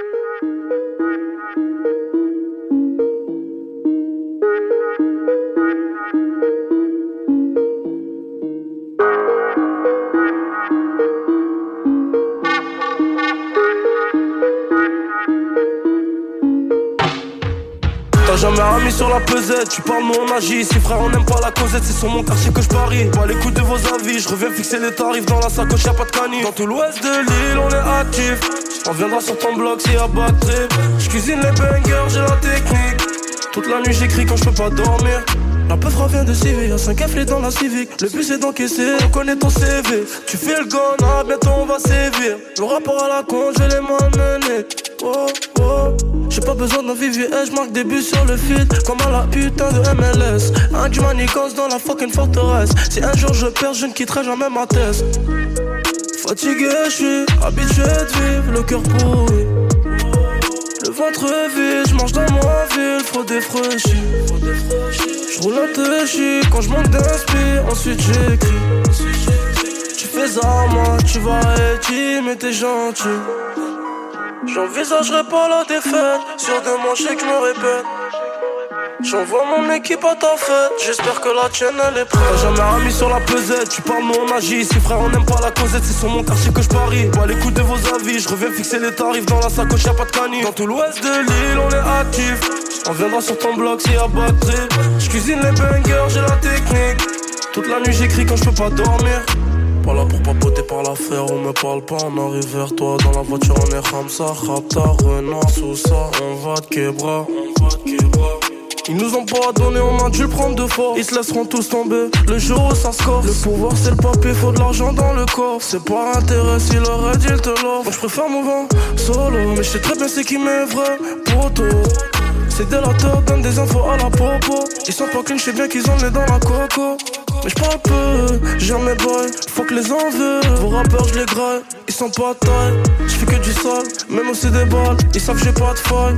T'as jamais remis sur la pesette, tu parles, nous on agit. Si frère on n'aime pas la causette, c'est sur mon quartier que je parie. Pas l'écoute de vos avis, je reviens fixer les tarifs. Dans la sacoche y'a pas de canif. Dans tout l'ouest de l'île on est actif. On viendra sur ton bloc s'il y a bad trip. J'cuisine les bangers, j'ai la technique. Toute la nuit j'écris quand je peux pas dormir. La peufra vient de CV, y'a 5 F dans la civique. Le but c'est d'encaisser, on connaît ton CV. Tu fais le gun, ah bientôt on va sévir. Le rapport à la con, je l'ai malmené. Oh oh, j'ai pas besoin d'un vivier, je marque des buts sur le fil. Comme à la putain de MLS. Un du manicose dans la fucking forteresse. Si un jour je perds, je ne quitterai jamais ma thèse. Fatigué, je suis habitué de vivre, le cœur pourri. Le ventre vide, je mange dans ma ville, trop défraîchi. J'roule un téchi quand j'manque d'inspi, ensuite j'écris. Tu fais ça moi, tu vas être mais t'es gentil. J'envisagerai pas la défaite, sûr de moi j'sais que j'me répète. J'envoie mon équipe à ta fête, j'espère que la tienne elle est prête. T'as jamais remis sur la pesette, tu parles, nous on agit. Si frère on n'aime pas la causette, c'est sur mon quartier que je parie. Pas l'écoute de vos avis, je reviens fixer les tarifs. Dans la sacoche y'a pas de canif. Dans tout l'ouest de l'île on est actif. On viendra sur ton bloc s'il y a bad trip. J'cuisine les bangers, j'ai la technique. Toute la nuit j'écris quand je peux pas dormir. Pas là pour papoter par la frère, on me parle pas, on arrive vers toi. Dans la voiture on est Ramsa, Rapta, Renard, sous ça. On va de Kebra, Ils nous ont pas donné, on a dû le prendre de force. Ils se laisseront tous tomber, le jour où ça se corse. Le pouvoir c'est le papier, faut de l'argent dans le corps. C'est pas intérêt, s'il aurait dit il te l'offre. Moi j'préfère mon vent solo, mais j'sais très bien c'est qui m'est vrai, poto. Ces délateurs donnent des infos à la popo. Ils sont pas clean, j'sais bien qu'ils ont le nez dans la coco. Mais j'parle peu, j'ai mes boys, fuck les envieux. Vos rappeurs j'les graille, ils sont pas de taille. J'fais que du sale, même aussi des balles. Ils savent que j'ai pas de faille.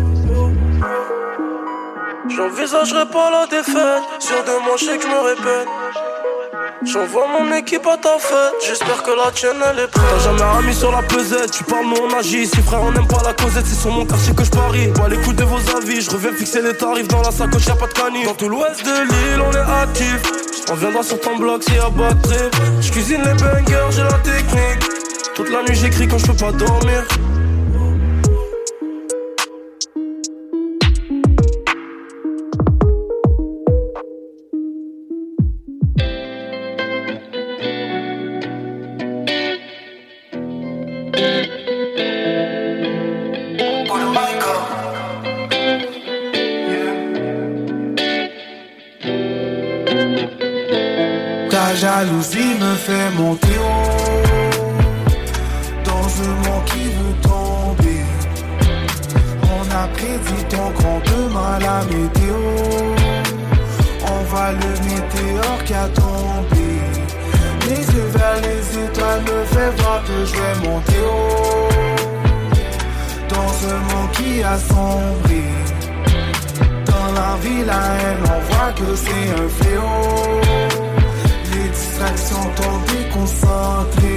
J'envisagerai pas la défaite, sûr de moi j'sais que j'me répète. J'envoie mon équipe à ta fête, j'espère que la tienne elle est prête. T'as jamais remis sur la pesette, tu parles, nous on agit. Si frère on n'aime pas la causette, c'est sur mon quartier que je parie. Pas l'écoute de vos avis, je reviens fixer les tarifs. Dans la sacoche y'a pas de canif. Dans tout l'ouest de l'île on est actif. On viendra sur ton bloc s'il y a bad trip. J'cuisine les bangers, j'ai la technique. Toute la nuit j'écris quand je peux pas dormir. Ta jalousie me fait monter haut dans un monde qui veut tomber. On a prédit ton grand demain, la météo. On va le météore qui a tombé. Les yeux vers les étoiles me fait voir que je vais monter haut dans un monde qui a sombré. Dans la vie, la haine, on voit que c'est un fléau. Les distractions t'ont déconcentré.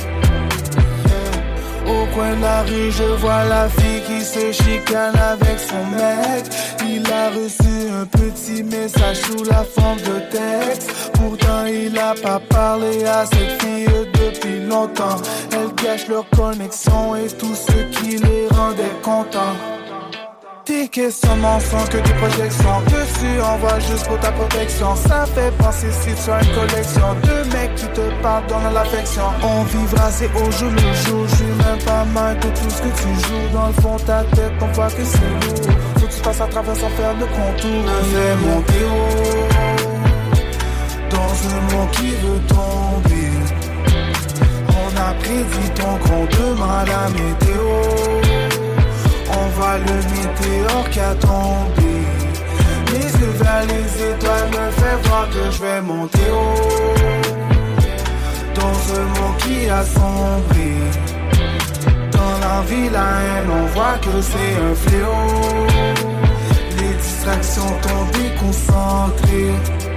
Au coin de la rue, je vois la fille qui se chicane avec son mec. Il a reçu un petit message sous la forme de texte. Pourtant, il a pas parlé à cette fille depuis longtemps. Elle gâche leur connexion et tout ce qui les rendait contents. Tes questionnements sont que des projections que tu envoies juste pour ta protection. Ça fait penser si tu as une collection de mecs qui te parlent dans l'affection. On vivra c'est au jour le jour. Je suis même pas mal de tout ce que tu joues. Dans le fond ta tête on voit que c'est lourd. Faut que tu passes à travers sans faire de contour. Me fais monter haut Dans un monde qui veut tomber, on a prédit ton grand demain la météo. On voit le météore qui a tombé. Mes yeux vers les étoiles me fait voir que je vais monter haut. Dans un monde qui a sombré, dans la vie la haine on voit que c'est un fléau. Les distractions t'ont déconcentré.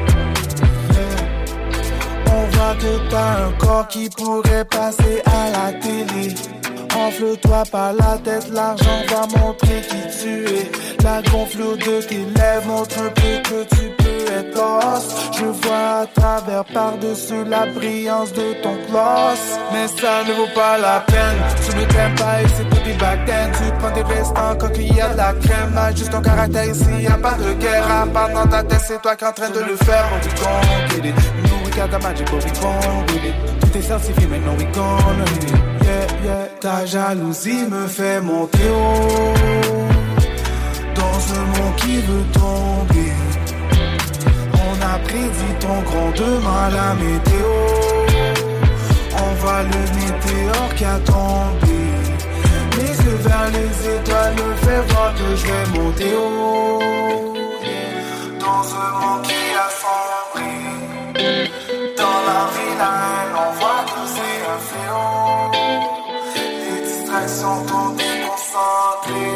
On voit que t'as un corps qui pourrait passer à la télé. Enfle-toi par la tête, l'argent va montrer qui tu es. La gonflure de tes lèvres montre un peu que tu peux être lost. Je vois à travers par-dessus la brillance de ton gloss. Mais ça ne vaut pas la peine. Tu ne t'aimes pas et c'est pour tes backends. Tu prends tes vestants quand il y a de la crème. Là, juste ton caractère ici, y'a pas de guerre. À part dans ta tête, c'est toi qui es en train de le faire. On we gon' get it. No, we got the magic, but we gon' with it. Tout est certifié, maintenant we gon' hit it. Yeah, yeah. Ta jalousie me fait monter haut. Dans un monde qui veut tomber, on a prédit ton grand demain la météo. On voit le météore qui a tombé. Mes yeux vers les étoiles me fait voir que je vais monter haut. Dans un monde qui a sombré, dans la vie la haine on voit que c'est un fléau. Les distractions t'ont déconcentré.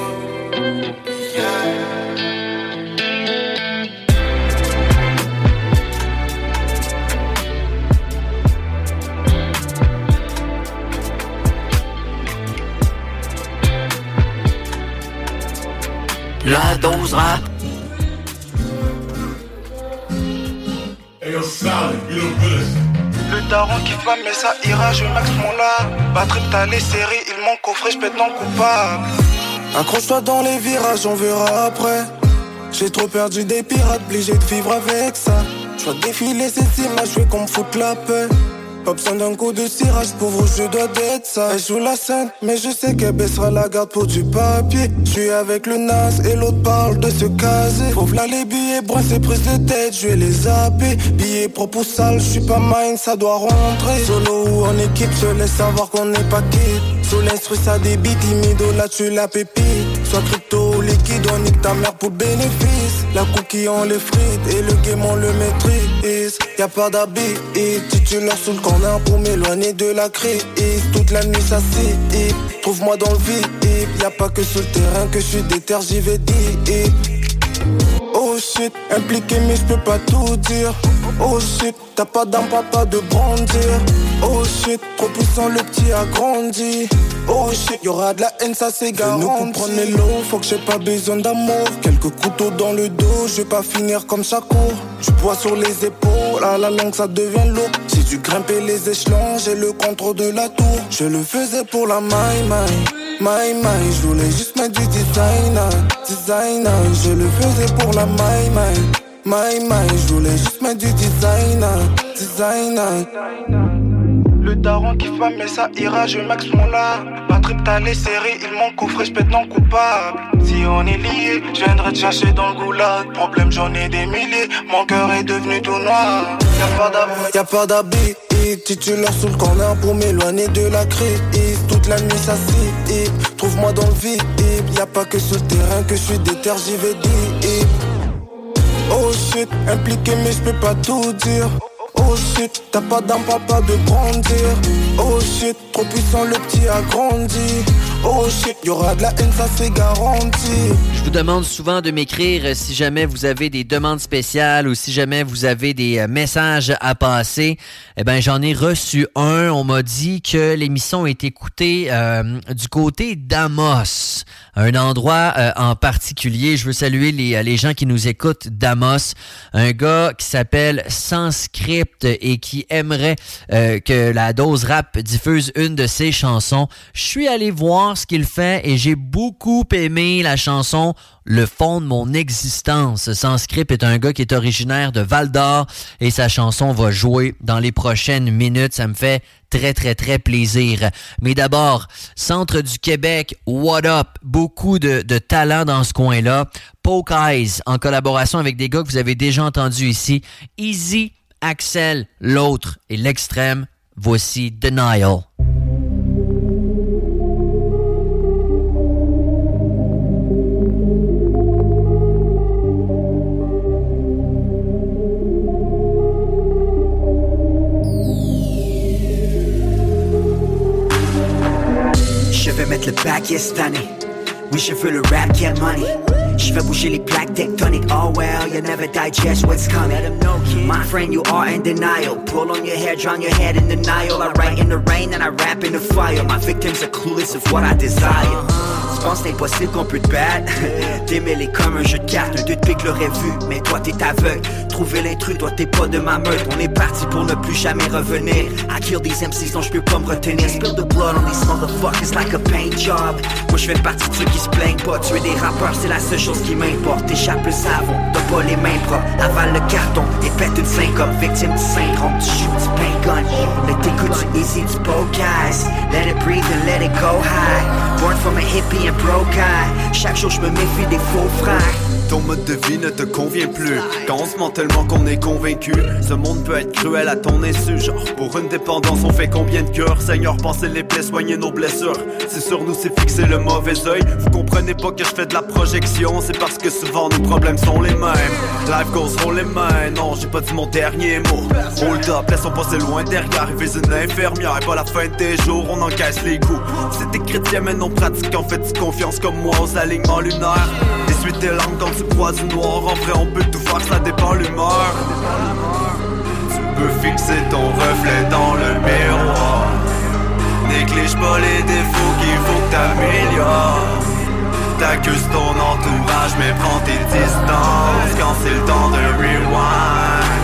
La dose rap. Le daron qui va mais ça ira, je max mon là. Batterie t'as les séries, il manque au frais, j'pète non coupable. Accroche-toi dans les virages, on verra après. J'ai trop perdu des pirates, obligé de vivre avec ça. J'vois défiler ces images, j'fais qu'on me foute la paix. Pas besoin d'un coup de cirage, pauvre, je dois d'être ça. Elle joue la scène, mais je sais qu'elle baissera la garde pour du papier. J'suis avec le Nas et l'autre parle de se caser. Pauvre là les billets, bruns, c'est prise de tête, je vais les zapper. Billets propres ou sales, j'suis pas mine, ça doit rentrer. Solo ou en équipe, je laisse savoir qu'on n'est pas quitte. Sous l'instru, ça débite, timido, là tu la pépite. Soit crypto ou liquide, on nique ta mère pour le bénéfice. La cookie on les frites et le game on le maîtrise. Y'a pas d'habit et titulaire sous le corner pour m'éloigner de la crise. Toute la nuit ça s'y trouve-moi dans le vide. Y'a pas que sur le terrain que je suis déter, j'y vais deep. Oh shit, impliqué mais je peux pas tout dire. Oh shit, t'as pas d'âme, pas de brandir. Oh shit, trop puissant, le petit a grandi. Oh shit, y'aura de la haine, ça c'est garanti. Je ne comprends les lots, faut que j'ai pas besoin d'amour. Quelques couteaux dans le dos, je vais pas finir comme Shakur. Du poids sur les épaules, à la longue ça devient lourd. J'ai dû grimper les échelons, j'ai le contrôle de la tour. Je le faisais pour la my, je voulais juste mettre du designer. Je le faisais pour la my, je voulais juste mettre du designer. Le daron qui va mais ça ira, je max mon là. Batterie t'as les séries, il manque au frais, j'pète non coupable. Si on est lié, je viendrai te chercher dans le goulag. Problème j'en ai des milliers, mon cœur est devenu tout noir. Y'a pas d'habit, titulaire sous le corner pour m'éloigner de la crise. Toute la nuit ça s'y trouve-moi dans le vide. Y'a pas que sur le terrain que je suis déter, j'y vais deep. Oh shit, impliqué mais je peux pas tout dire. Oh shit, t'as pas d'âme, pas de brandir. Oh shit, trop puissant, le petit a grandi. Oh shit, y'aura de la haine, ça c'est garanti. Je vous demande souvent de m'écrire si jamais vous avez des demandes spéciales ou si jamais vous avez des messages à passer. Eh ben, j'en ai reçu un. On m'a dit que l'émission est écoutée du côté d'Amos, un endroit en particulier. Je veux saluer les gens qui nous écoutent d'Amos. Un gars qui s'appelle Sanscript et qui aimerait que la dose rap diffuse une de ses chansons. Je suis allé voir ce qu'il fait et j'ai beaucoup aimé la chanson Le fond de mon existence. Sanscript est un gars qui est originaire de Val-d'Or et sa chanson va jouer dans les prochaines minutes. Ça me fait très, très, très plaisir. Mais d'abord, Centre du Québec, what up? Beaucoup de talent dans ce coin-là. Poke Eyes, en collaboration avec des gars que vous avez déjà entendus ici. Easy Axel, l'autre et l'extrême. Voici Denial. Je vais mettre le paquet cette année. Oui, je veux le rap, get money. Je vais bouger les plaques tectoniques. Oh well, you never digest what's coming. My friend, you are in denial. Pull on your hair, drown your head in denial. I write in the rain and I rap in the fire. My victims are clueless of what I desire. Tu penses impossible qu'on peut te battre? T'es comme un jeu de cartes, un 2 de pique l'aurait vu. Mais toi t'es aveugle, trouver l'intrus, toi t'es pas de ma meute. On est parti pour ne plus jamais revenir. I kill these MCs dont je peux pas me retenir. Spill the blood on these motherfuckers like a paint job. Moi je fais partie de ceux qui se plaignent pas. Tuer des rappeurs c'est la seule chose qui m'importe. Échappe le savon, t'as pas les mains propres. Avale le carton et pète une syncope. Victime du syndrome, tu shoot du paint gun. Le t'écoutes du easy, du poke eyes. Let it breathe and let it go high. Born from a hippie and broke eye. Chaque jour je me méfie des faux frères. Ton mode de vie ne te convient plus. Quand on se ment tellement qu'on est convaincu. Ce monde peut être cruel à ton insu. Genre pour une dépendance on fait combien de cœurs? Seigneur, pensez les plaies, soignez nos blessures. C'est sur nous c'est fixé le mauvais œil. Vous comprenez pas que je fais de la projection. C'est parce que souvent nos problèmes sont les mêmes. Life goes on les mains. Non j'ai pas dit mon dernier mot. Hold up, laissons passer loin derrière. Arriver une infirmière et pas la fin de tes jours. On encaisse les coups. Si t'es chrétien mais non pratiquant, fais-tu confiance comme moi aux alignements lunaires? Essuie tes larmes quand tu crois du noir. En vrai on peut tout faire, ça dépend l'humeur. Tu peux fixer ton reflet dans le miroir. Néglige pas les défauts qu'il faut que t'améliores. T'accuses ton entourage mais prends tes distances quand c'est le temps de rewind.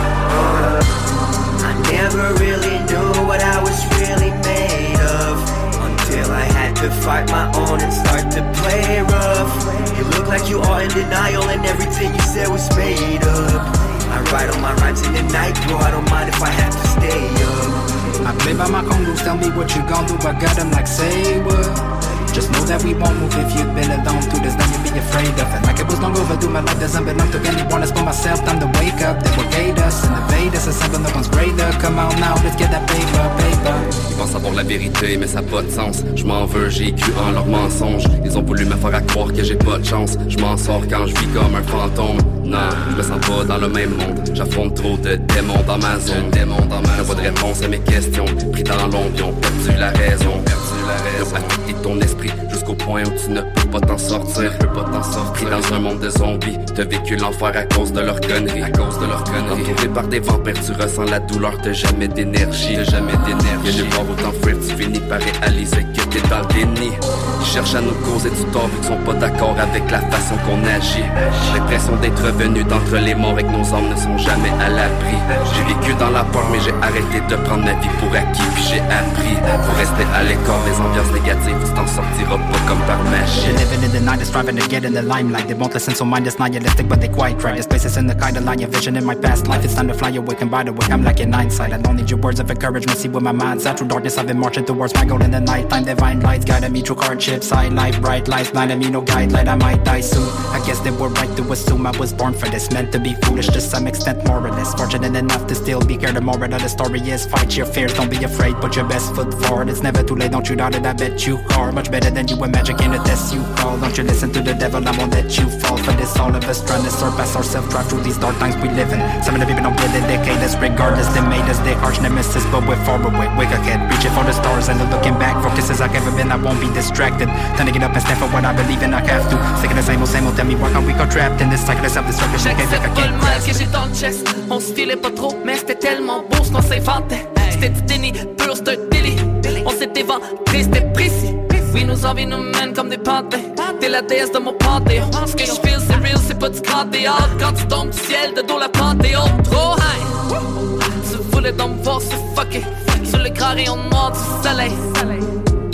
I never really knew what I was really made of until I had to fight my own and start to play rough. You look like you are in denial and everything you said was made up. I write all my rhymes in the night, bro, I don't mind if I have to stay up. I play by my congos, tell me what you gon' do, I got them like say what. Just know that we won't move if you've been alone through this, then you'll be afraid of it. Like it was long overdue, my life doesn't belong to anyone. It's for myself, time to wake up. They will gate us and evade us, assemble no one's greater. Come on now, let's get that paper. Ils pensent avoir la vérité, mais ça n'a pas de sens. Je m'en veux, j'ai cru en leurs mensonges. Ils ont voulu me faire à croire que j'ai pas de chance. Je m'en sors quand je vis comme un fantôme. Non, je me sens pas dans le même monde. J'affronte trop de démons dans ma zone. J'ai pas de réponse à mes questions. Pris dans l'ombre, ils ont perdu la raison. Ils ont affecté ton esprit jusqu'au point où tu ne peux pas t'en sortir. Pris dans un monde de zombies, t'as vécu l'enfer à cause de leurs conneries. Entouré par des vampires, tu ressens la douleur, t'as jamais d'énergie. Y'a de voir autant fuir, tu finis par réaliser que t'es dans le déni. Ils cherchent à nous causer du tort vu qu'ils sont pas d'accord avec la façon qu'on agit. L'impression d'être revenu d'entre les morts et que nos âmes ne sont jamais à l'abri. J'ai vécu dans la peur mais j'ai arrêté de prendre ma vie pour acquis. Puis j'ai appris, faut rester à l'écart des ambiances négatives. Tu t'en sortiras pas comme par magie. Living in the night is striving to get in the limelight. They won't listen, so mind is nihilistic, but they quite right. This place is in the kind of line, your vision in my past life. It's time to fly away, and by the way, I'm like in hindsight. I don't need your words of encouragement, see where my mind's at. Through darkness, I've been marching towards my goal in the nighttime. Divine lights guiding me through hardships. High life, bright lights, blinding me, no guidelight. I might die soon. I guess they were right to assume I was born for this. Meant to be foolish to some extent, more or less. Fortunate enough to still be here. The moral of the story is fight your fears, don't be afraid, put your best foot forward. It's never too late, don't you doubt it, I bet you are much better than you imagine. In the test you call, don't you listen to the devil, I won't let you fall for this. All of us trying to surpass ourselves, drive through these dark times we live in. Some of the people don't get it, they hate us regardless. They made us their arch nemesis, but we're far away. Wake ahead, reaching for the stars and looking back. Focus as I've ever been, I won't be distracted. Time to get up and stand for what I believe in, I have to. Sick of the same old, tell me why can't we go trapped in this cycle of self-destruction? J'accepte pas le mal que j'ai dans le chest. On se filait pas trop, mais c'était tellement beau ce qu'on s'inventait. C'était du déni pur, c'était un délit. On s'est éventré, c'était précis. Oui, nos envies nous mènent comme des pantins. T'es la déesse de mon panthéon. Ce que je feel, c'est real, c'est pas du grand théâtre. Quand tu tombes du ciel, de dos la panthéon. Trop high. Tu voulais donc me voir suffoquer sur le grand rayon noir du soleil. Hey.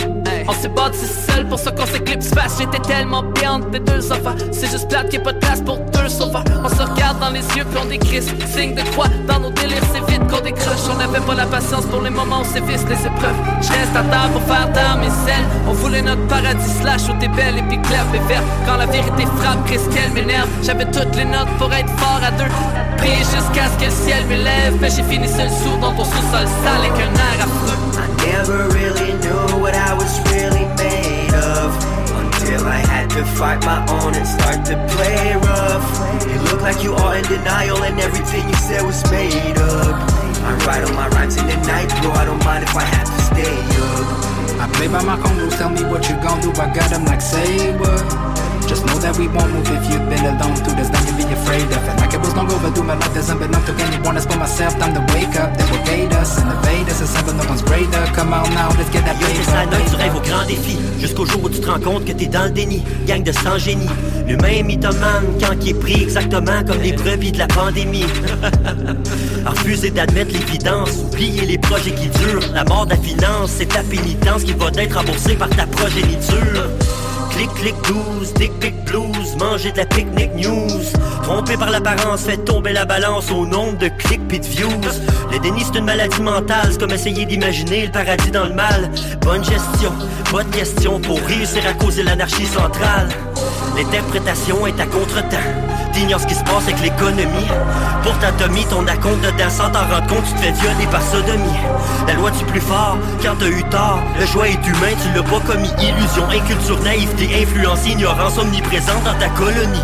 On s'est bâti seul pour ça qu'on s'éclipse fast. J'étais tellement bien entre tes deux affaires. C'est juste plate qu'il n'y a pas de place pour deux sauveurs. On se regarde dans les yeux puis on décrisse. Signe de croix dans nos délires, c'est vite qu'on décroche. On n'avait pas la patience pour les moments où c'est visse les épreuves. Je reste à terre pour faire taire mes selles. On voulait notre paradis slash où t'es belle et puis claire et verte. Quand la vérité frappe, qu'est-ce qu'elle m'énerve. J'avais toutes les notes pour être fort à deux. Prier jusqu'à ce que le ciel m'élève. Mais j'ai fini seul sourd dans ton sous-sol sale avec un air affreux. I never really knew what I was really made of until I had to fight my own and start to play rough. You look like you are in denial and everything you said was made up. I write all my rhymes in the night, bro, I don't mind if I have to stay up. I play by my own rules, tell me what you gon' do, I got them like say what. Just know that we won't move if you've been alone through this, nothing to be afraid of it. Like it was long overdue, my life doesn't belong to anyone. I spoil myself, time to wake up. They will gate us and evade us, it's simple, no one's greater. Come on now, let's get that paper. Tu rêves au grand défi, jusqu'au jour où tu te rends compte que t'es dans le déni. Gang de sans génie, l'humain mythomane quand il est pris exactement comme les brebis de la pandémie. Refuser d'admettre l'évidence, oublier les projets qui durent. La mort de la finance, c'est ta pénitence qui va être remboursée par ta progéniture. Clic, clic, 12, dick, pic, blues, manger de la picnic news. Trompé par l'apparence, fait tomber la balance au nombre de clics pis de views. Le déni c'est une maladie mentale, c'est comme essayer d'imaginer le paradis dans le mal. Bonne gestion, pas de question pour réussir à causer l'anarchie centrale. L'interprétation est à contre-temps, t'ignores ce qui se passe avec l'économie. Pourtant t'as mis ton acompte dedans sans t'en rendre compte, tu te fais violer par sodomie. La loi du plus fort, quand t'as eu tort, le choix est humain, tu l'as pas commis. Illusion, inculture, naïveté, influence, ignorance omniprésente dans ta colonie.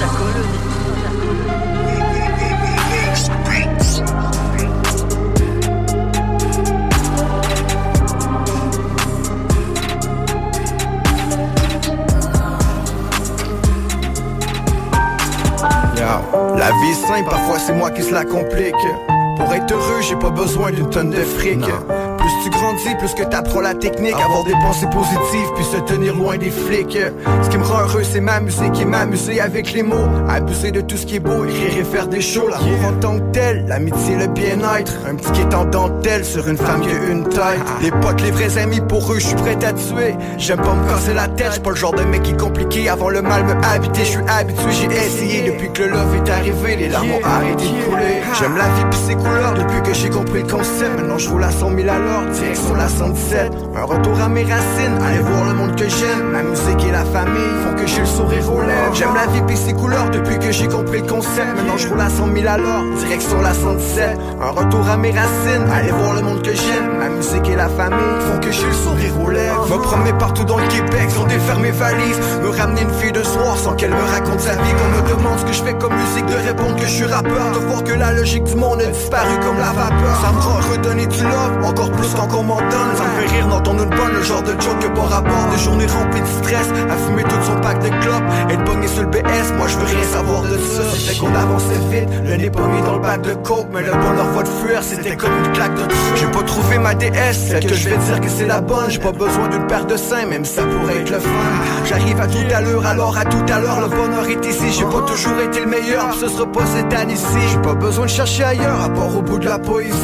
La vie est simple, parfois c'est moi qui se la complique. Pour être heureux, j'ai pas besoin d'une tonne de fric. Plus tu grandis, plus que t'apprends la technique. Avoir des pensées positives, puis se tenir loin des flics. Ce qui me rend heureux, c'est m'amuser, qui est m'amuser avec les mots. Abuser de tout ce qui est beau, écrire et faire des shows. L'amour en tant que tel, l'amitié, le bien-être. Un petit qui est en dentelle sur une femme qui a une tête. Les potes, les vrais amis, pour eux, je suis prêt à tuer. J'aime pas me casser la tête, j'suis pas le genre de mec qui est compliqué. Avant le mal me habiter, je suis habitué, j'ai essayé. Depuis que le love est arrivé, les larmes ont arrêté de couler. J'aime la vie pis ses couleurs, depuis que j'ai compris le concept. Maintenant je roule à 100 000 à l'heure, direction la 117. Un retour à mes racines, aller voir le monde que j'aime. Ma musique et la famille font que j'ai le sourire aux lèvres. J'aime la vie pis ses couleurs, depuis que j'ai compris le concept. Maintenant je roule à 100 000 à l'heure, direction la 117. Un retour à mes racines, aller voir le monde que j'aime. Ma musique et la famille font que j'ai le sourire aux lèvres. Me promener partout dans le Québec sans défaire mes valises. Me ramener une fille de soir sans qu'elle me raconte sa vie. Qu'on me demande ce que je fais comme musique, de répondre que je suis rappeur. De voir que la logique du monde a disparu comme la vapeur. Ça me rend redonner du love, encore plus quand on m'en donne. Ça me fait rire d'entendre une bonne, le genre de joke que pas rapport. Des journées remplies de stress, à fumer tout son pack de clopes. Être pogné sur le BS, moi je veux rien savoir de ça. C'était qu'on avançait vite, le nez pogné dans le bac de coke. Mais le bonheur va de fuir, c'était comme une claque de dessus. J'ai pas trouvé ma déesse, celle que je vais dire que c'est la bonne. J'ai pas besoin d'une paire de seins, même si ça pourrait être le fun. J'arrive à toute allure, alors à tout à l'heure. Le bonheur est ici, j'ai pas toujours été le meilleur. Pis ce sera pas cette année-ci. J'ai pas besoin de chercher ailleurs, à part au bout de la poésie.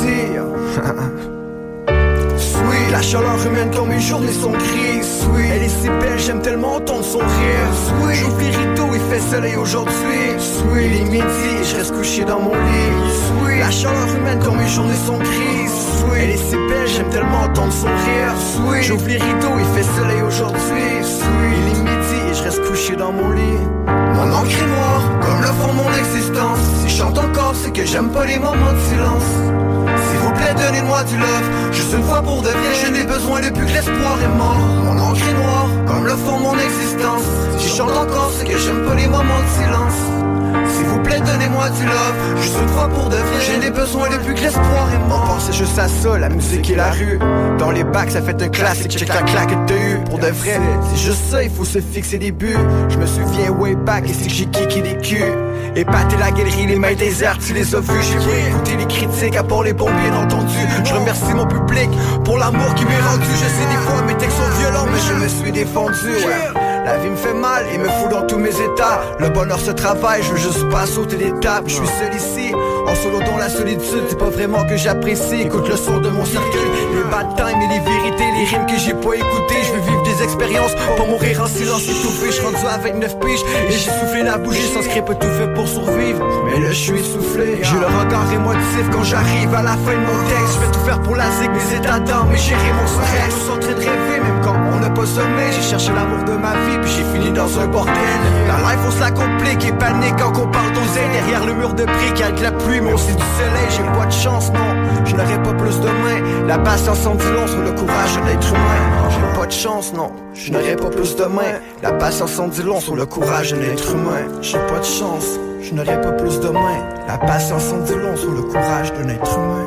Sweet, la chaleur humaine quand mes journées sont grises. Sweet, elle est si belle, j'aime tellement entendre son rire. Sweet, j'ouvre les rideaux, il fait soleil aujourd'hui. Sweet, il est midi, je reste couché dans mon lit. Sweet, la chaleur humaine quand mes journées sont grises. Sweet, elle est si belle, j'aime tellement entendre son rire. Sweet, j'ouvre les rideaux, il fait soleil aujourd'hui. Sweet, il est midi et je reste couché dans mon lit. Mon encre est noire, comme le fond de mon existence. Si je chante encore, c'est que j'aime pas les moments de silence. S'il vous plaît, donnez-moi du love, juste une fois pour de vrai. Je n'ai besoin depuis que l'espoir est mort. Mon encre est noire, comme le fond de mon existence. Si je chante encore, c'est que j'aime pas les moments de silence. S'il vous plaît, donnez-moi du love, juste une fois pour de vrai. Je n'ai besoin depuis que l'espoir est mort. On pensait juste à ça, la musique et la rue. Dans les bacs, ça fait un classique, check la claque de eu. Pour de vrai, c'est juste ça, il faut se fixer des buts. Je me souviens way back, et c'est que j'ai kické des culs. Épaté la galerie, les mains désertes, tu les as vus. J'ai pas écouté les critiques, à part les bons bien entendu. Je remercie mon public pour l'amour qui m'est rendu. Je sais des fois mes textes sont violents, mais je me suis défendu, ouais. La vie me fait mal et me fout dans tous mes états. Le bonheur se travaille, je veux juste pas sauter d'étape. Je suis seul ici, En solo dans la solitude, c'est pas vraiment que j'apprécie. Écoute le son de mon cercueil, les bad times et les vérités, les rimes que j'ai pas écoutées. Je veux vivre des expériences, pas mourir en silence étouffé. Je rendu à 29 piges et j'ai soufflé la bougie sans script tout fait pour survivre. Mais là je suis essoufflé, j'ai le regard émotif quand j'arrive à la fin de mon texte. Je vais tout faire pour la zig, mes états d'âme, mais gérer mon stress. Tous en train de rêver, même quand on n'a pas sommeil. J'ai cherché l'amour de ma vie, puis j'ai fini dans un bordel. La life on se la complique et panique quand on parle d'oseille. Derrière le mur de briques, y'a de la pluie, mais aussi du soleil. J'ai pas de chance, non, je n'aurai pas plus de main. La patience en dit long sur le courage de l'être humain. J'ai pas de chance, non, je n'aurai pas plus de main. La patience en dit long sur le courage de l'être humain. J'ai pas de chance, je n'aurai pas plus de main. La patience en dit long sur le courage de l'être humain.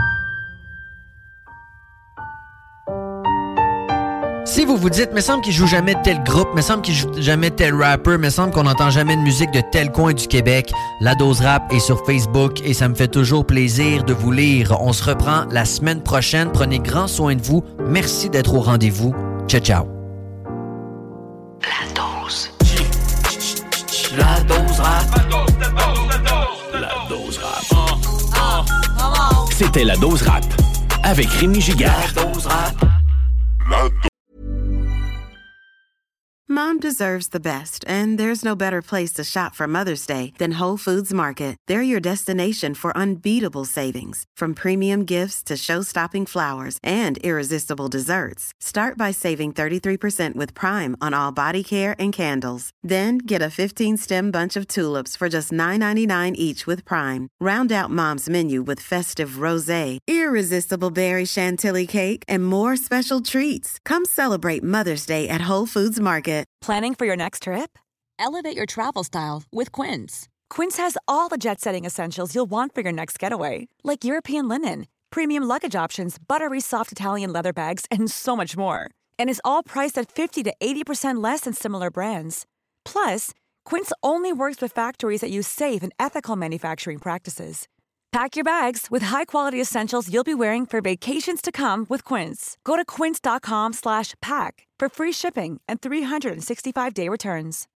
Si vous vous dites, me semble qu'il joue jamais tel groupe, me semble qu'il joue jamais tel rapper, me semble qu'on n'entend jamais de musique de tel coin du Québec, La Dose Rap est sur Facebook et ça me fait toujours plaisir de vous lire. On se reprend la semaine prochaine. Prenez grand soin de vous. Merci d'être au rendez-vous. Ciao, ciao. La dose. La dose rap. La dose rap. C'était La Dose Rap avec Rémi Giguère. La dose rap. Mom deserves the best, and there's no better place to shop for Mother's Day than Whole Foods Market. They're your destination for unbeatable savings, from premium gifts to show-stopping flowers and irresistible desserts. Start by saving 33% with Prime on all body care and candles. Then get a 15-stem bunch of tulips for just $9.99 each with Prime. Round out Mom's menu with festive rosé, irresistible berry chantilly cake, and more special treats. Come celebrate Mother's Day at Whole Foods Market. Planning for your next trip? Elevate your travel style with Quince. Quince has all the jet-setting essentials you'll want for your next getaway, like European linen, premium luggage options, buttery soft Italian leather bags, and so much more. And is all priced at 50 to 80% less than similar brands. Plus, Quince only works with factories that use safe and ethical manufacturing practices. Pack your bags with high-quality essentials you'll be wearing for vacations to come with Quince. Go to quince.com/pack for free shipping and 365-day returns.